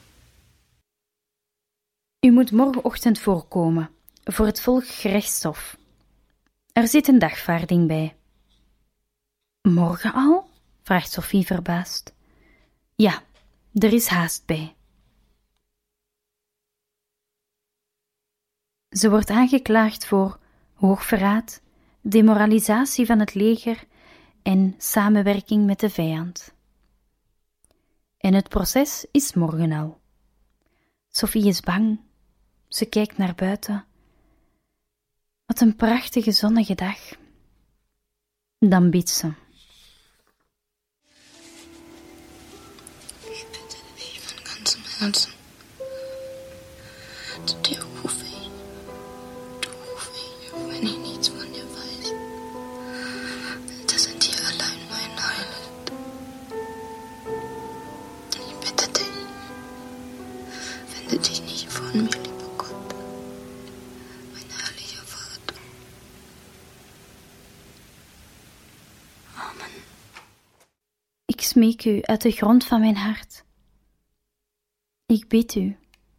U moet morgenochtend voorkomen, voor het Volksgerichtshof. Er zit een dagvaarding bij. Morgen al? Vraagt Sophie verbaasd. Ja, er is haast bij. Ze wordt aangeklaagd voor hoogverraad, demoralisatie van het leger en samenwerking met de vijand. En het proces is morgen al. Sophie is bang. Ze kijkt naar buiten. Wat een prachtige zonnige dag. Dan bidt ze. Ich bitte dich von ganzem Herzen. Zu dir rufe ich. Du rufe ich, auch wenn ich nichts von dir weiß. Das in dir allein mein Heil ist. Ich bitte dich. Wende dich nicht von mir, lieber Gott. Mein herrlicher Vater. Amen. Ik smeek u uit de grond van mijn hart. Ik bid u.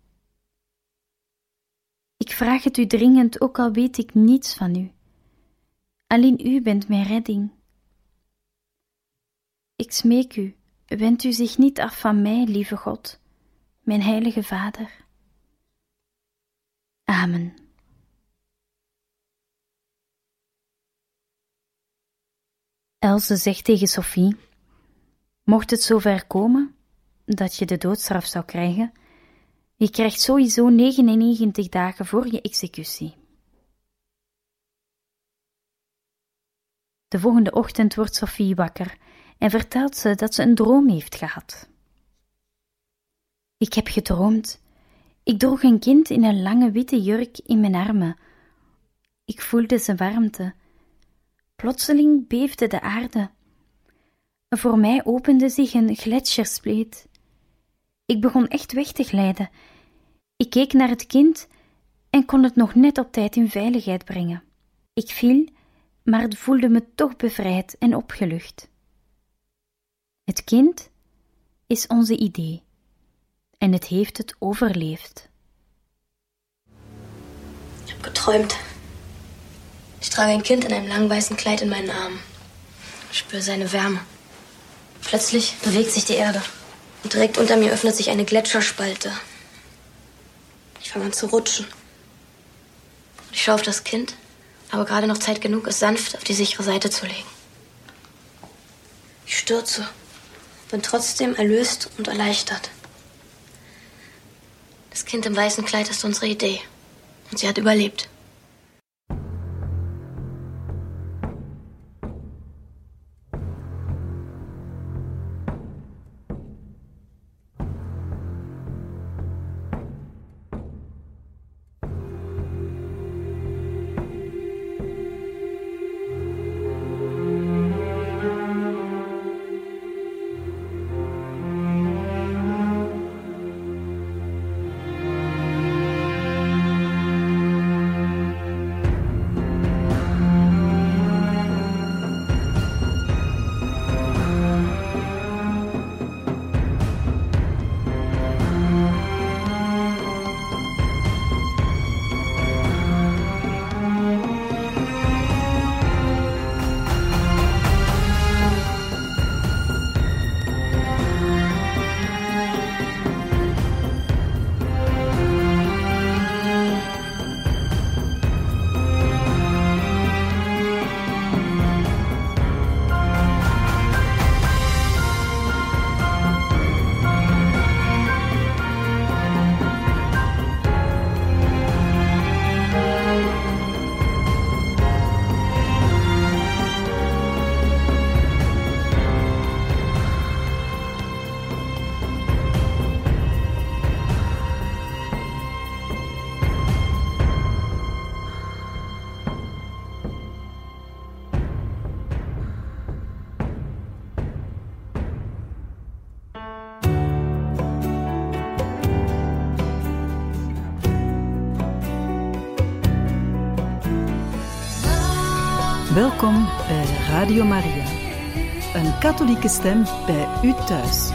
Ik vraag het u dringend, ook al weet ik niets van u. Alleen u bent mijn redding. Ik smeek u, wend u zich niet af van mij, lieve God, mijn heilige Vader. Amen. Else zegt tegen Sophie: Mocht het zover komen dat je de doodstraf zou krijgen, je krijgt sowieso negenennegentig dagen voor je executie. De volgende ochtend wordt Sophie wakker en vertelt ze dat ze een droom heeft gehad. Ik heb gedroomd. Ik droeg een kind in een lange witte jurk in mijn armen. Ik voelde zijn warmte. Plotseling beefde de aarde. Voor mij opende zich een gletsjerspleet. Ik begon echt weg te glijden. Ik keek naar het kind en kon het nog net op tijd in veiligheid brengen. Ik viel, maar voelde me toch bevrijd en opgelucht. Het kind is onze idee en het heeft het overleefd. Ich habe geträumt. Ich trage ein Kind in einem langen weißen Kleid in meinen Armen. Ich spüre seine Wärme. Plötzlich bewegt sich die Erde. Und direkt unter mir öffnet sich eine Gletscherspalte. Ich fange an zu rutschen. Ich schaue auf das Kind, aber gerade noch Zeit genug, es sanft auf die sichere Seite zu legen. Ich stürze, bin trotzdem erlöst und erleichtert. Das Kind im weißen Kleid ist unsere Idee. Und sie hat überlebt. Welkom bij Radio Maria, een katholieke stem bij u thuis.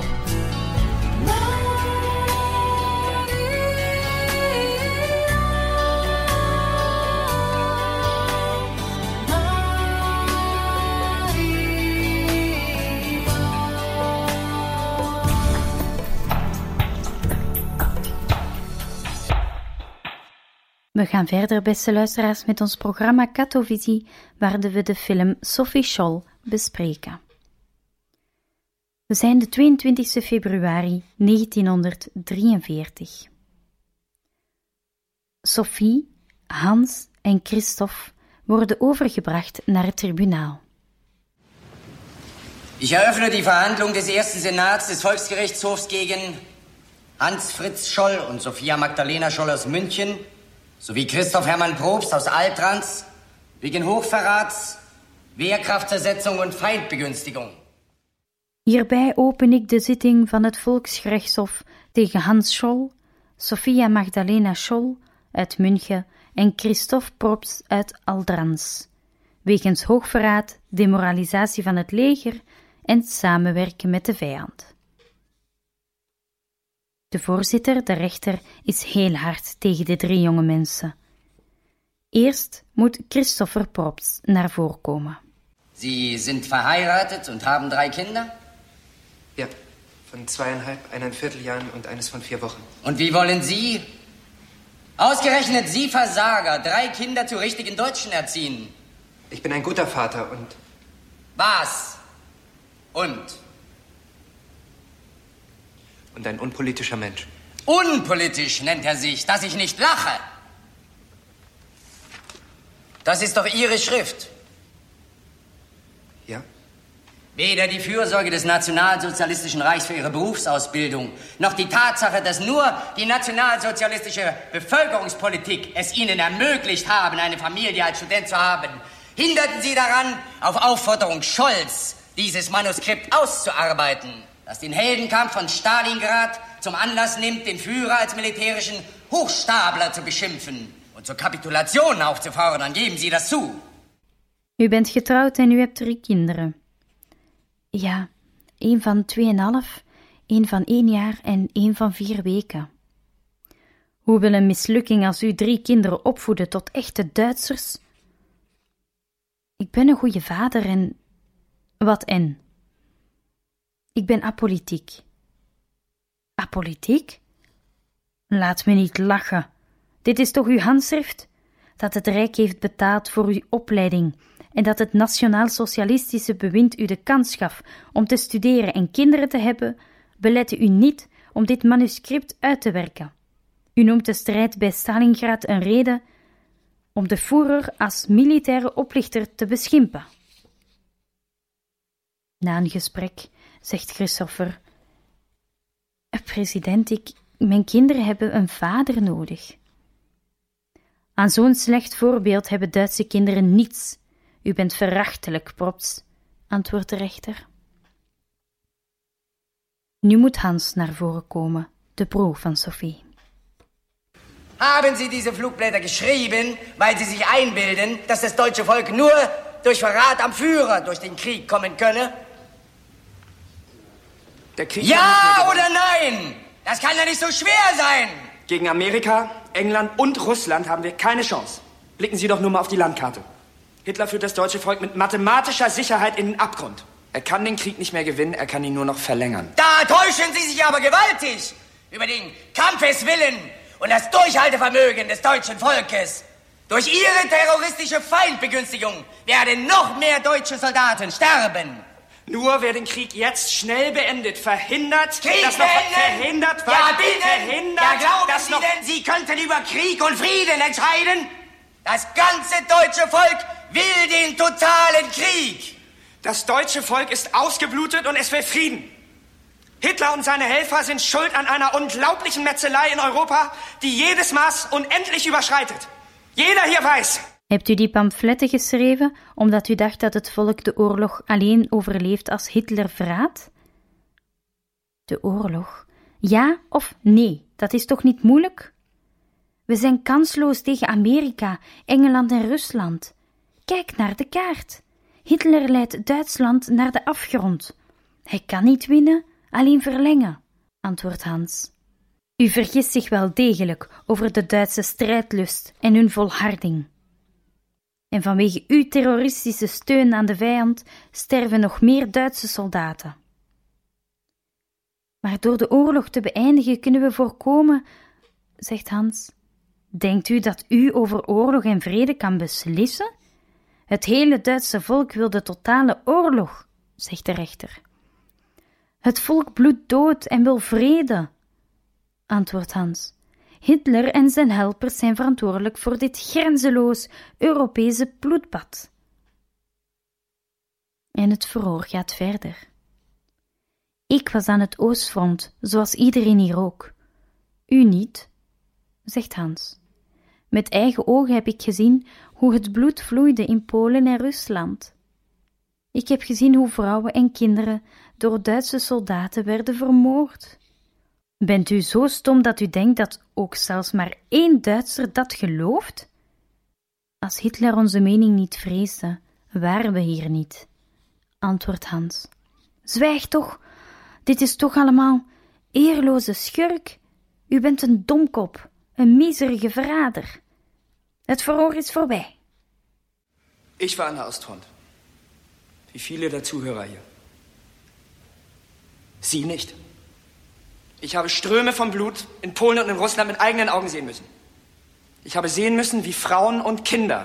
We gaan verder, beste luisteraars, met ons programma Katovisie, waar we de film Sophie Scholl bespreken. We zijn de tweeëntwintigste februari negentienhonderddrieënveertig. Sophie, Hans en Christoph worden overgebracht naar het tribunaal. Ich eröffne die Verhandlung des ersten Senats des Volksgerichtshofs gegen Hans Fritz Scholl und Sophia Magdalena Scholl aus München sowie Christoph Hermann Probst aus Altrans wegen Hochverrats, Wehrkraftzersetzung und Feindbegünstigung. Hierbij open ik de zitting van het Volksgerechtshof tegen Hans Scholl, Sophia Magdalena Scholl uit München en Christoph Probst uit Altrans, wegens hoogverraad, demoralisatie van het leger en samenwerken met de vijand. De voorzitter, de rechter, is heel hard tegen de drie jonge mensen. Eerst moet Christopher Probst naar voren komen. Sie sind verheiratet und haben drei Kinder? Ja, von zweieinhalb, eineinhalb Vierteljahren und eines von vier Wochen. Und wie wollen Sie, ausgerechnet Sie Versager, drei Kinder zu richtigen Deutschen erziehen? Ich bin ein guter Vater und... Was? Und? Und ein unpolitischer Mensch. Unpolitisch nennt er sich, dass ich nicht lache. Das ist doch Ihre Schrift. Ja? Weder die Fürsorge des Nationalsozialistischen Reichs für ihre Berufsausbildung, noch die Tatsache, dass nur die nationalsozialistische Bevölkerungspolitik es ihnen ermöglicht haben, eine Familie als Student zu haben, hinderten sie daran, auf Aufforderung Scholls dieses Manuskript auszuarbeiten, das den Heldenkampf von Stalingrad zum Anlass nimmt, den Führer als militärischen Hochstapler zu beschimpfen und zur Kapitulation aufzufordern. Geben Sie das zu. U bent getrouwd en u hebt drie kinderen. Ja, Eén van tweeënhalf, één van één jaar en één van vier weken. Hoe wil een mislukking als u drie kinderen opvoeden tot echte Duitsers? Ik ben een goede vader en... Wat en? Ik ben apolitiek. Apolitiek? Laat me niet lachen. Dit is toch uw handschrift? Dat het Rijk heeft betaald voor uw opleiding en dat het nationaal-socialistische bewind u de kans gaf om te studeren en kinderen te hebben, belette u niet om dit manuscript uit te werken. U noemt de strijd bij Stalingrad een reden om de Führer als militaire oplichter te beschimpen. Na een gesprek zegt Christopher: President, ik, mijn kinderen hebben een vader nodig. Aan zo'n slecht voorbeeld hebben Duitse kinderen niets. U bent verachtelijk, Probst, antwoordt de rechter. Nu moet Hans naar voren komen, de broer van Sophie. Haben Sie diese Flugblätter geschrieben, weil Sie sich einbilden, dass das deutsche Volk nur durch Verrat am Führer durch den Krieg kommen könne? Der Krieg ja oder nein? Das kann ja nicht so schwer sein. Gegen Amerika, England und Russland haben wir keine Chance. Blicken Sie doch nur mal auf die Landkarte. Hitler führt das deutsche Volk mit mathematischer Sicherheit in den Abgrund. Er kann den Krieg nicht mehr gewinnen, er kann ihn nur noch verlängern. Da täuschen Sie sich aber gewaltig über den Kampfeswillen und das Durchhaltevermögen des deutschen Volkes. Durch Ihre terroristische Feindbegünstigung werden noch mehr deutsche Soldaten sterben. Nur wer den Krieg jetzt schnell beendet, verhindert, Krieg dass noch beenden? verhindert, Ja, bitte. verhindert, Ja, glauben dass Sie noch denn, Sie könnten über Krieg und Frieden entscheiden? Das ganze deutsche Volk will den totalen Krieg. Das deutsche Volk ist ausgeblutet und es will Frieden. Hitler und seine Helfer sind schuld an einer unglaublichen Metzelei in Europa, die jedes Maß unendlich überschreitet. Jeder hier weiß. Hebt u die pamfletten geschreven omdat u dacht dat het volk de oorlog alleen overleeft als Hitler verraadt? De oorlog? Ja of nee? Dat is toch niet moeilijk? We zijn kansloos tegen Amerika, Engeland en Rusland. Kijk naar de kaart. Hitler leidt Duitsland naar de afgrond. Hij kan niet winnen, alleen verlengen, antwoordt Hans. U vergist zich wel degelijk over de Duitse strijdlust en hun volharding. En vanwege uw terroristische steun aan de vijand sterven nog meer Duitse soldaten. Maar door de oorlog te beëindigen kunnen we voorkomen, zegt Hans. Denkt u dat u over oorlog en vrede kan beslissen? Het hele Duitse volk wil de totale oorlog, zegt de rechter. Het volk bloedt dood en wil vrede, antwoordt Hans. Hitler en zijn helpers zijn verantwoordelijk voor dit grenzeloos Europese bloedbad. En het verhoor gaat verder. Ik was aan het Oostfront, zoals iedereen hier ook. U niet, zegt Hans. Met eigen ogen heb ik gezien hoe het bloed vloeide in Polen en Rusland. Ik heb gezien hoe vrouwen en kinderen door Duitse soldaten werden vermoord. Bent u zo stom dat u denkt dat ook zelfs maar één Duitser dat gelooft? Als Hitler onze mening niet vreesde, waren we hier niet, antwoordt Hans. Zwijg toch, dit is toch allemaal eerloze schurk. U bent een domkop, een miserige verrader. Het verhoor is voorbij. Ich war an der Ostfront. Wie viele der Zuhörer hier. Sie nicht. Ich habe Ströme von Blut in Polen und in Russland mit eigenen Augen sehen müssen. Ich habe sehen müssen, wie Frauen und Kinder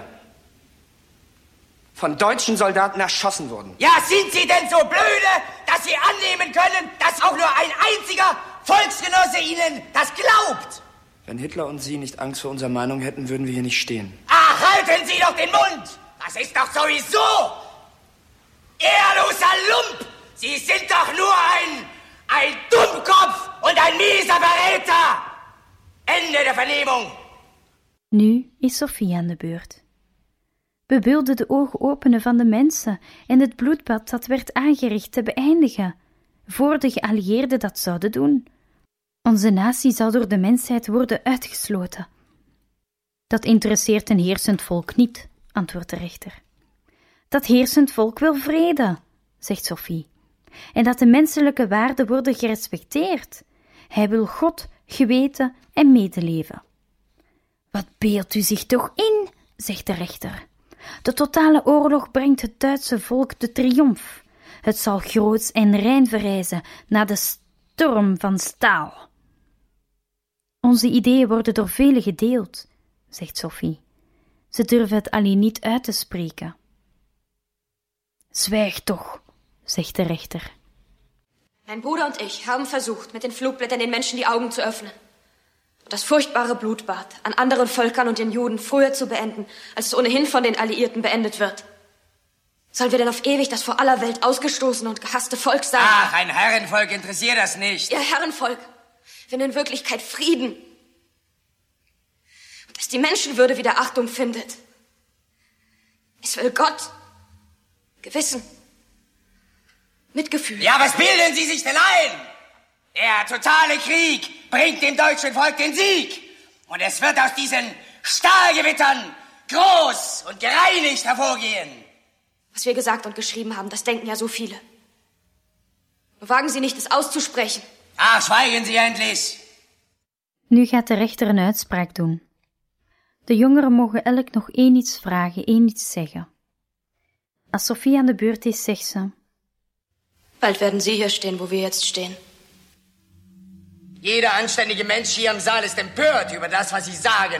von deutschen Soldaten erschossen wurden. Ja, sind Sie denn so blöde, dass Sie annehmen können, dass auch nur ein einziger Volksgenosse Ihnen das glaubt? Wenn Hitler und Sie nicht Angst vor unserer Meinung hätten, würden wir hier nicht stehen. Ach, halten Sie doch den Mund! Das ist doch sowieso ehrloser Lump! Sie sind doch nur ein, ein Dummkopf und ein mieser Verräter! Ende der Vernehmung! Nu is Sophie aan de beurt. We wilden de ogen openen van de mensen en het bloedbad dat werd aangericht te beëindigen, voor de geallieerden dat zouden doen. Onze natie zal door de mensheid worden uitgesloten. Dat interesseert een heersend volk niet, antwoordt de rechter. Dat heersend volk wil vrede, zegt Sophie. en dat de menselijke waarden worden gerespecteerd. Hij wil God, geweten en medeleven. Wat beeldt u zich toch in, zegt de rechter. De totale oorlog brengt het Duitse volk de triomf. Het zal groots en rein verrijzen na de storm van staal. Onze ideeën worden door velen gedeeld, zegt Sophie. Ze durven het alleen niet uit te spreken. Zwijg toch, zegt de rechter. Mein Bruder und ich haben versucht, mit den Flugblättern den Menschen die Augen zu öffnen. Und das furchtbare Blutbad an anderen Völkern und den Juden früher zu beenden, als es ohnehin von den Alliierten beendet wird. Sollen wir denn auf ewig das vor aller Welt ausgestoßene und gehasste Volk sein? Ach, ein Herrenvolk interessiert das nicht. Ihr Herrenvolk will in Wirklichkeit Frieden. Und dass die Menschenwürde wieder Achtung findet. Es will Gott, Gewissen, Mitgefühl. Ja, was bilden Sie sich denn ein? Der totale Krieg bringt dem deutschen Volk den Sieg. Und es wird aus diesen Stahlgewittern groß und gereinigt hervorgehen. Was wir gesagt und geschrieben haben, das denken ja so viele. Nur wagen Sie nicht, es auszusprechen. Ach, schweigen Sie endlich. Nu gaat de rechter een uitspraak doen. De jongeren mogen elk nog één iets vragen, één iets zeggen. Als Sophie aan de beurt is, zegt ze... Bald werden Sie hier stehen, wo wir jetzt stehen. Jeder anständige Mensch hier im Saal ist empört über das, was Sie sagen.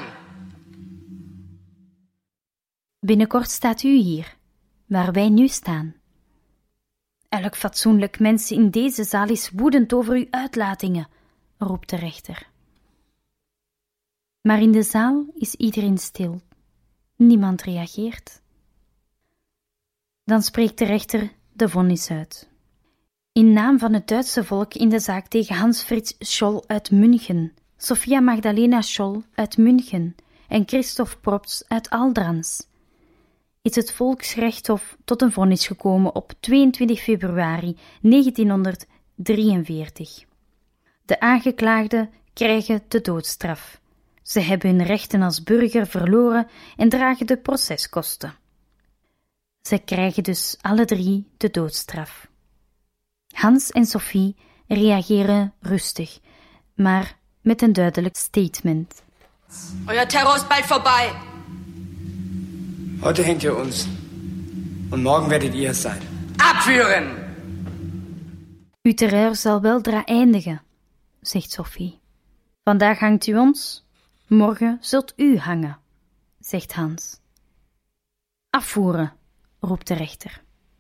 Binnenkort staat u hier, waar wij nu staan. Elk fatsoenlijk mens in deze zaal is woedend over uw uitlatingen, roept de rechter. Maar in de zaal is iedereen stil. Niemand reageert. Dan spreekt de rechter de vonnis uit. In naam van het Duitse volk in de zaak tegen Hans Fritz Scholl uit München, Sophia Magdalena Scholl uit München en Christoph Probst uit Aldrans, is het Volksrechtshof tot een vonnis gekomen op tweeëntwintig februari negentienhonderddrieënveertig. De aangeklaagden krijgen de doodstraf. Ze hebben hun rechten als burger verloren en dragen de proceskosten. Ze krijgen dus alle drie de doodstraf. Hans en Sophie reageren rustig, maar met een duidelijk statement. Euer Terror ist bald vorbei. Heute hängt ihr uns. Und morgen werdet ihr es sein. Abführen! Uw terreur zal weldra eindigen, zegt Sophie. Vandaag hangt u ons, morgen zult u hangen, zegt Hans. Afvoeren, roept de rechter.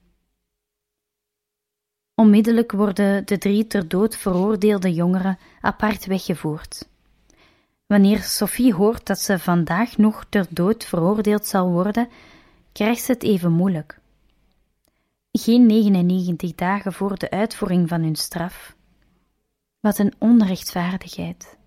Onmiddellijk worden de drie ter dood veroordeelde jongeren apart weggevoerd. Wanneer Sophie hoort dat ze vandaag nog ter dood veroordeeld zal worden, krijgt ze het even moeilijk. Geen negenennegentig dagen voor de uitvoering van hun straf. Wat een onrechtvaardigheid.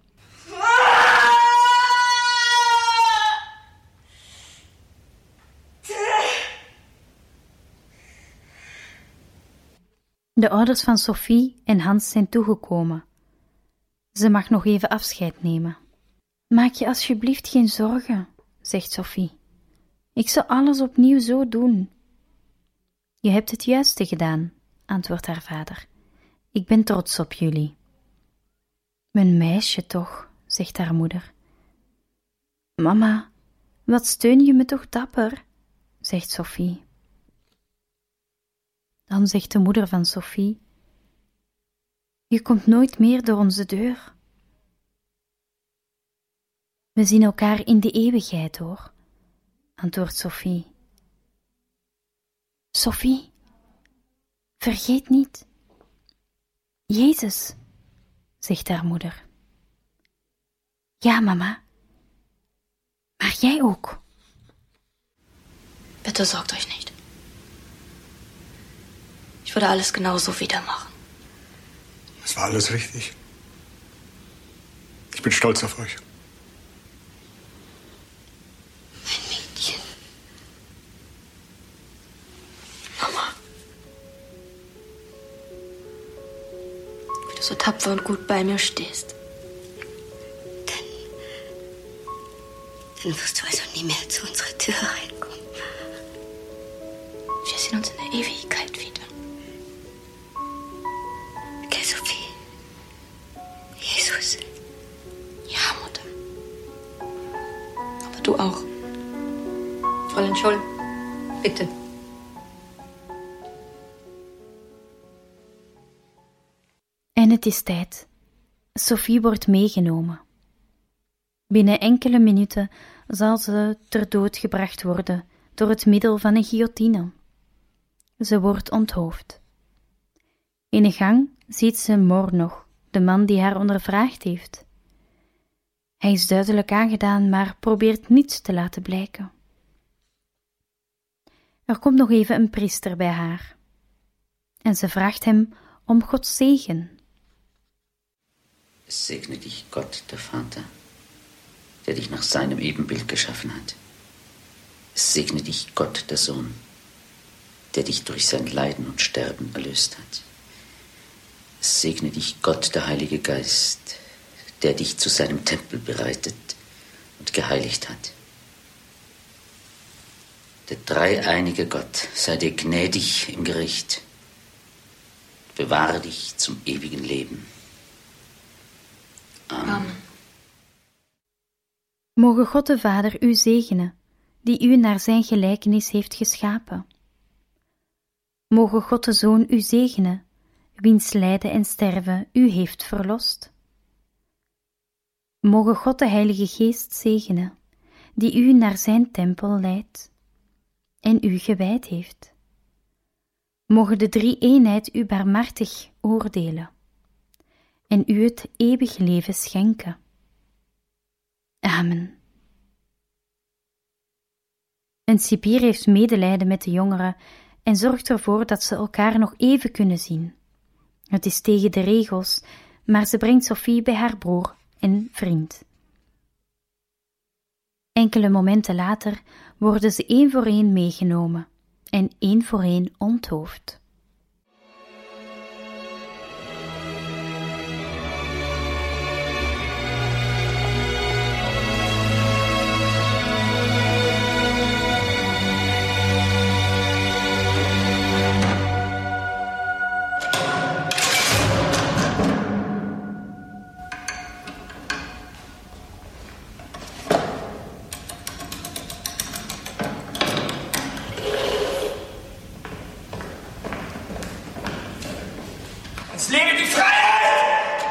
De ouders van Sophie en Hans zijn toegekomen. Ze mag nog even afscheid nemen. Maak je alsjeblieft geen zorgen, zegt Sophie. Ik zal alles opnieuw zo doen. Je hebt het juiste gedaan, antwoordt haar vader. Ik ben trots op jullie. Mijn meisje toch, zegt haar moeder. Mama, wat steun je me toch dapper, zegt Sophie. Dan zegt de moeder van Sophie: Je komt nooit meer door onze deur. We zien elkaar in de eeuwigheid, hoor, antwoordt Sophie. Sophie, vergeet niet. Jezus, zegt haar moeder. Ja, mama. Maar jij ook. Bitte sorgt euch nicht. Ich würde alles genauso wieder machen. Es war alles richtig. Ich bin stolz auf euch. Mein Mädchen. Mama. Wie du so tapfer und gut bei mir stehst. Dann, dann wirst du also nie mehr zu unserer Tür reinkommen. Wir sehen uns in der Ewigkeit wieder. Fräulein Scholl, bitte. En het is tijd. Sophie wordt meegenomen. Binnen enkele minuten zal ze ter dood gebracht worden door het middel van een guillotine. Ze wordt onthoofd. In een gang ziet ze Mor nog, de man die haar ondervraagd heeft. Hij is duidelijk aangedaan, maar probeert niets te laten blijken. Er komt nog even een priester bij haar. En ze vraagt hem om Gods zegen. Es segne dich Gott, der Vater, der dich nach seinem Ebenbild geschaffen hat. Es segne dich Gott, der Sohn, der dich durch sein Leiden und Sterben erlöst hat. Es segne dich Gott, der Heilige Geist, der dich zu seinem Tempel bereitet und geheiligt hat. Der dreieinige Gott sei dir gnädig im Gericht, bewahre dich zum ewigen Leben. Amen. Moge God de Vader u zegenen, die u naar zijn gelijkenis heeft geschapen. Moge God de Zoon u zegenen, wiens lijden en sterven u heeft verlost. Moge God de Heilige Geest zegenen, die u naar zijn tempel leidt en u gewijd heeft. Moge de drie-eenheid u barmhartig oordelen en u het eeuwig leven schenken. Amen. Een cipier heeft medelijden met de jongeren en zorgt ervoor dat ze elkaar nog even kunnen zien. Het is tegen de regels, maar ze brengt Sophie bij haar broer en vriend. Enkele momenten later worden ze één voor één meegenomen en één voor één onthoofd. Es lebe die Freiheit!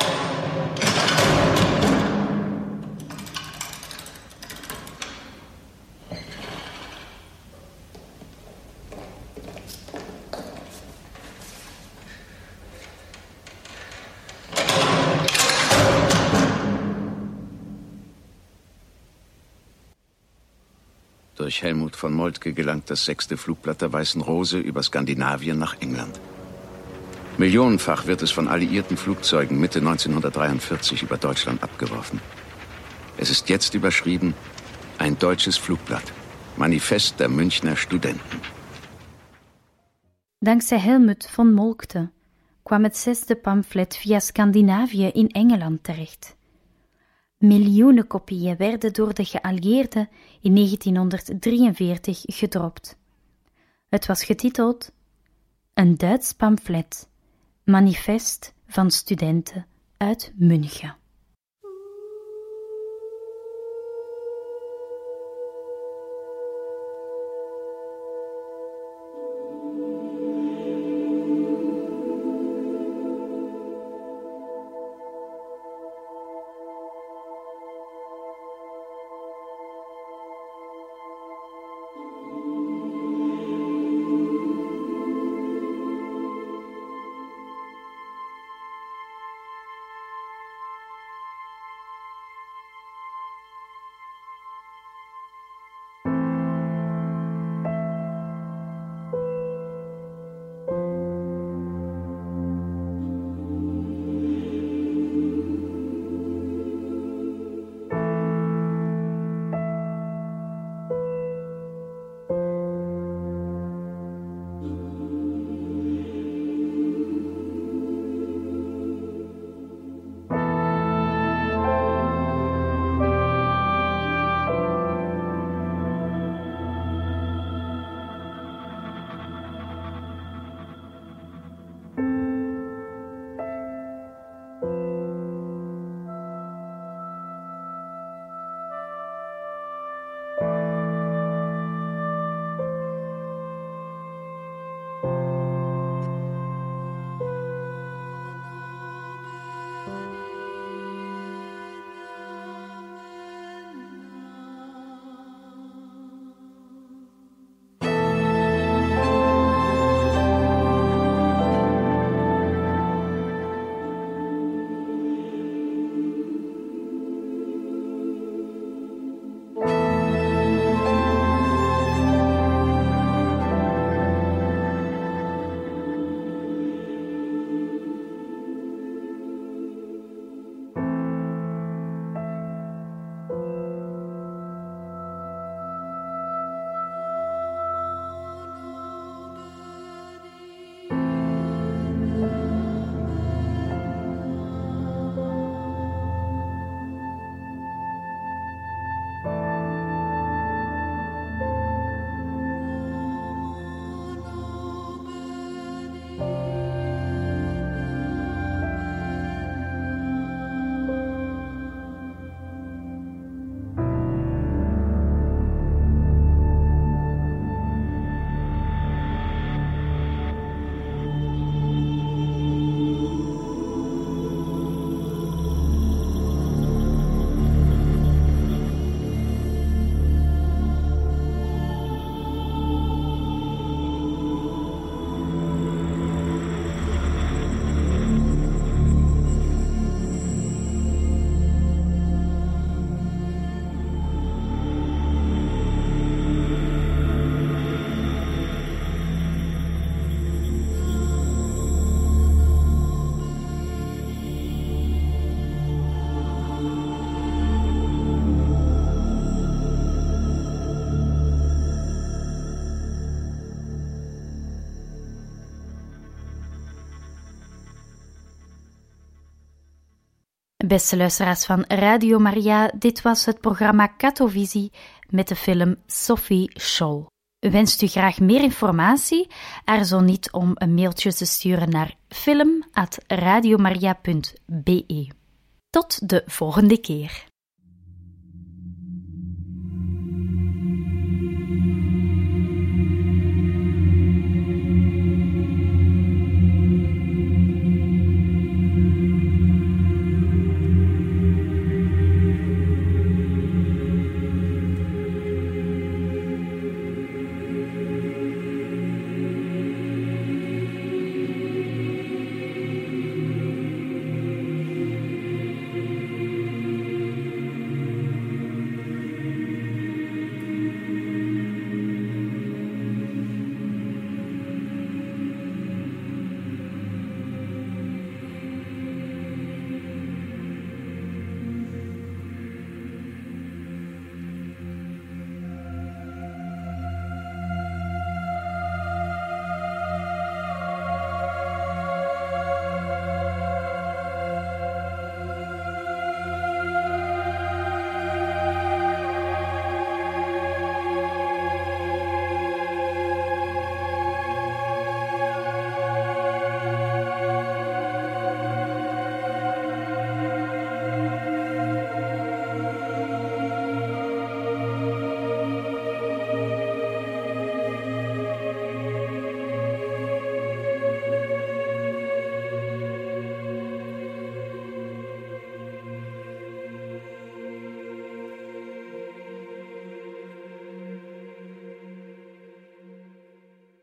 Durch Helmut von Moltke gelangt das sechste Flugblatt der Weißen Rose über Skandinavien nach England. Millionenfach wird es von alliierten Flugzeugen Mitte neunzehnhundertdreiundvierzig über Deutschland abgeworfen. Es ist jetzt überschrieben: Ein deutsches Flugblatt. Manifest der Münchner Studenten. Dankzij Helmut von Moltke kwam het zesde pamflet via Scandinavië in Engeland terecht. Miljoenen kopieën werden door de geallieerden in negentienhonderddrieënveertig gedropt. Het was getiteld Een Duits pamflet, manifest van studenten uit München. Beste luisteraars van Radio Maria, dit was het programma Katovisie met de film Sophie Scholl. Wenst u graag meer informatie? Aarzel niet om een mailtje te sturen naar film at radiomaria punt be. Tot de volgende keer.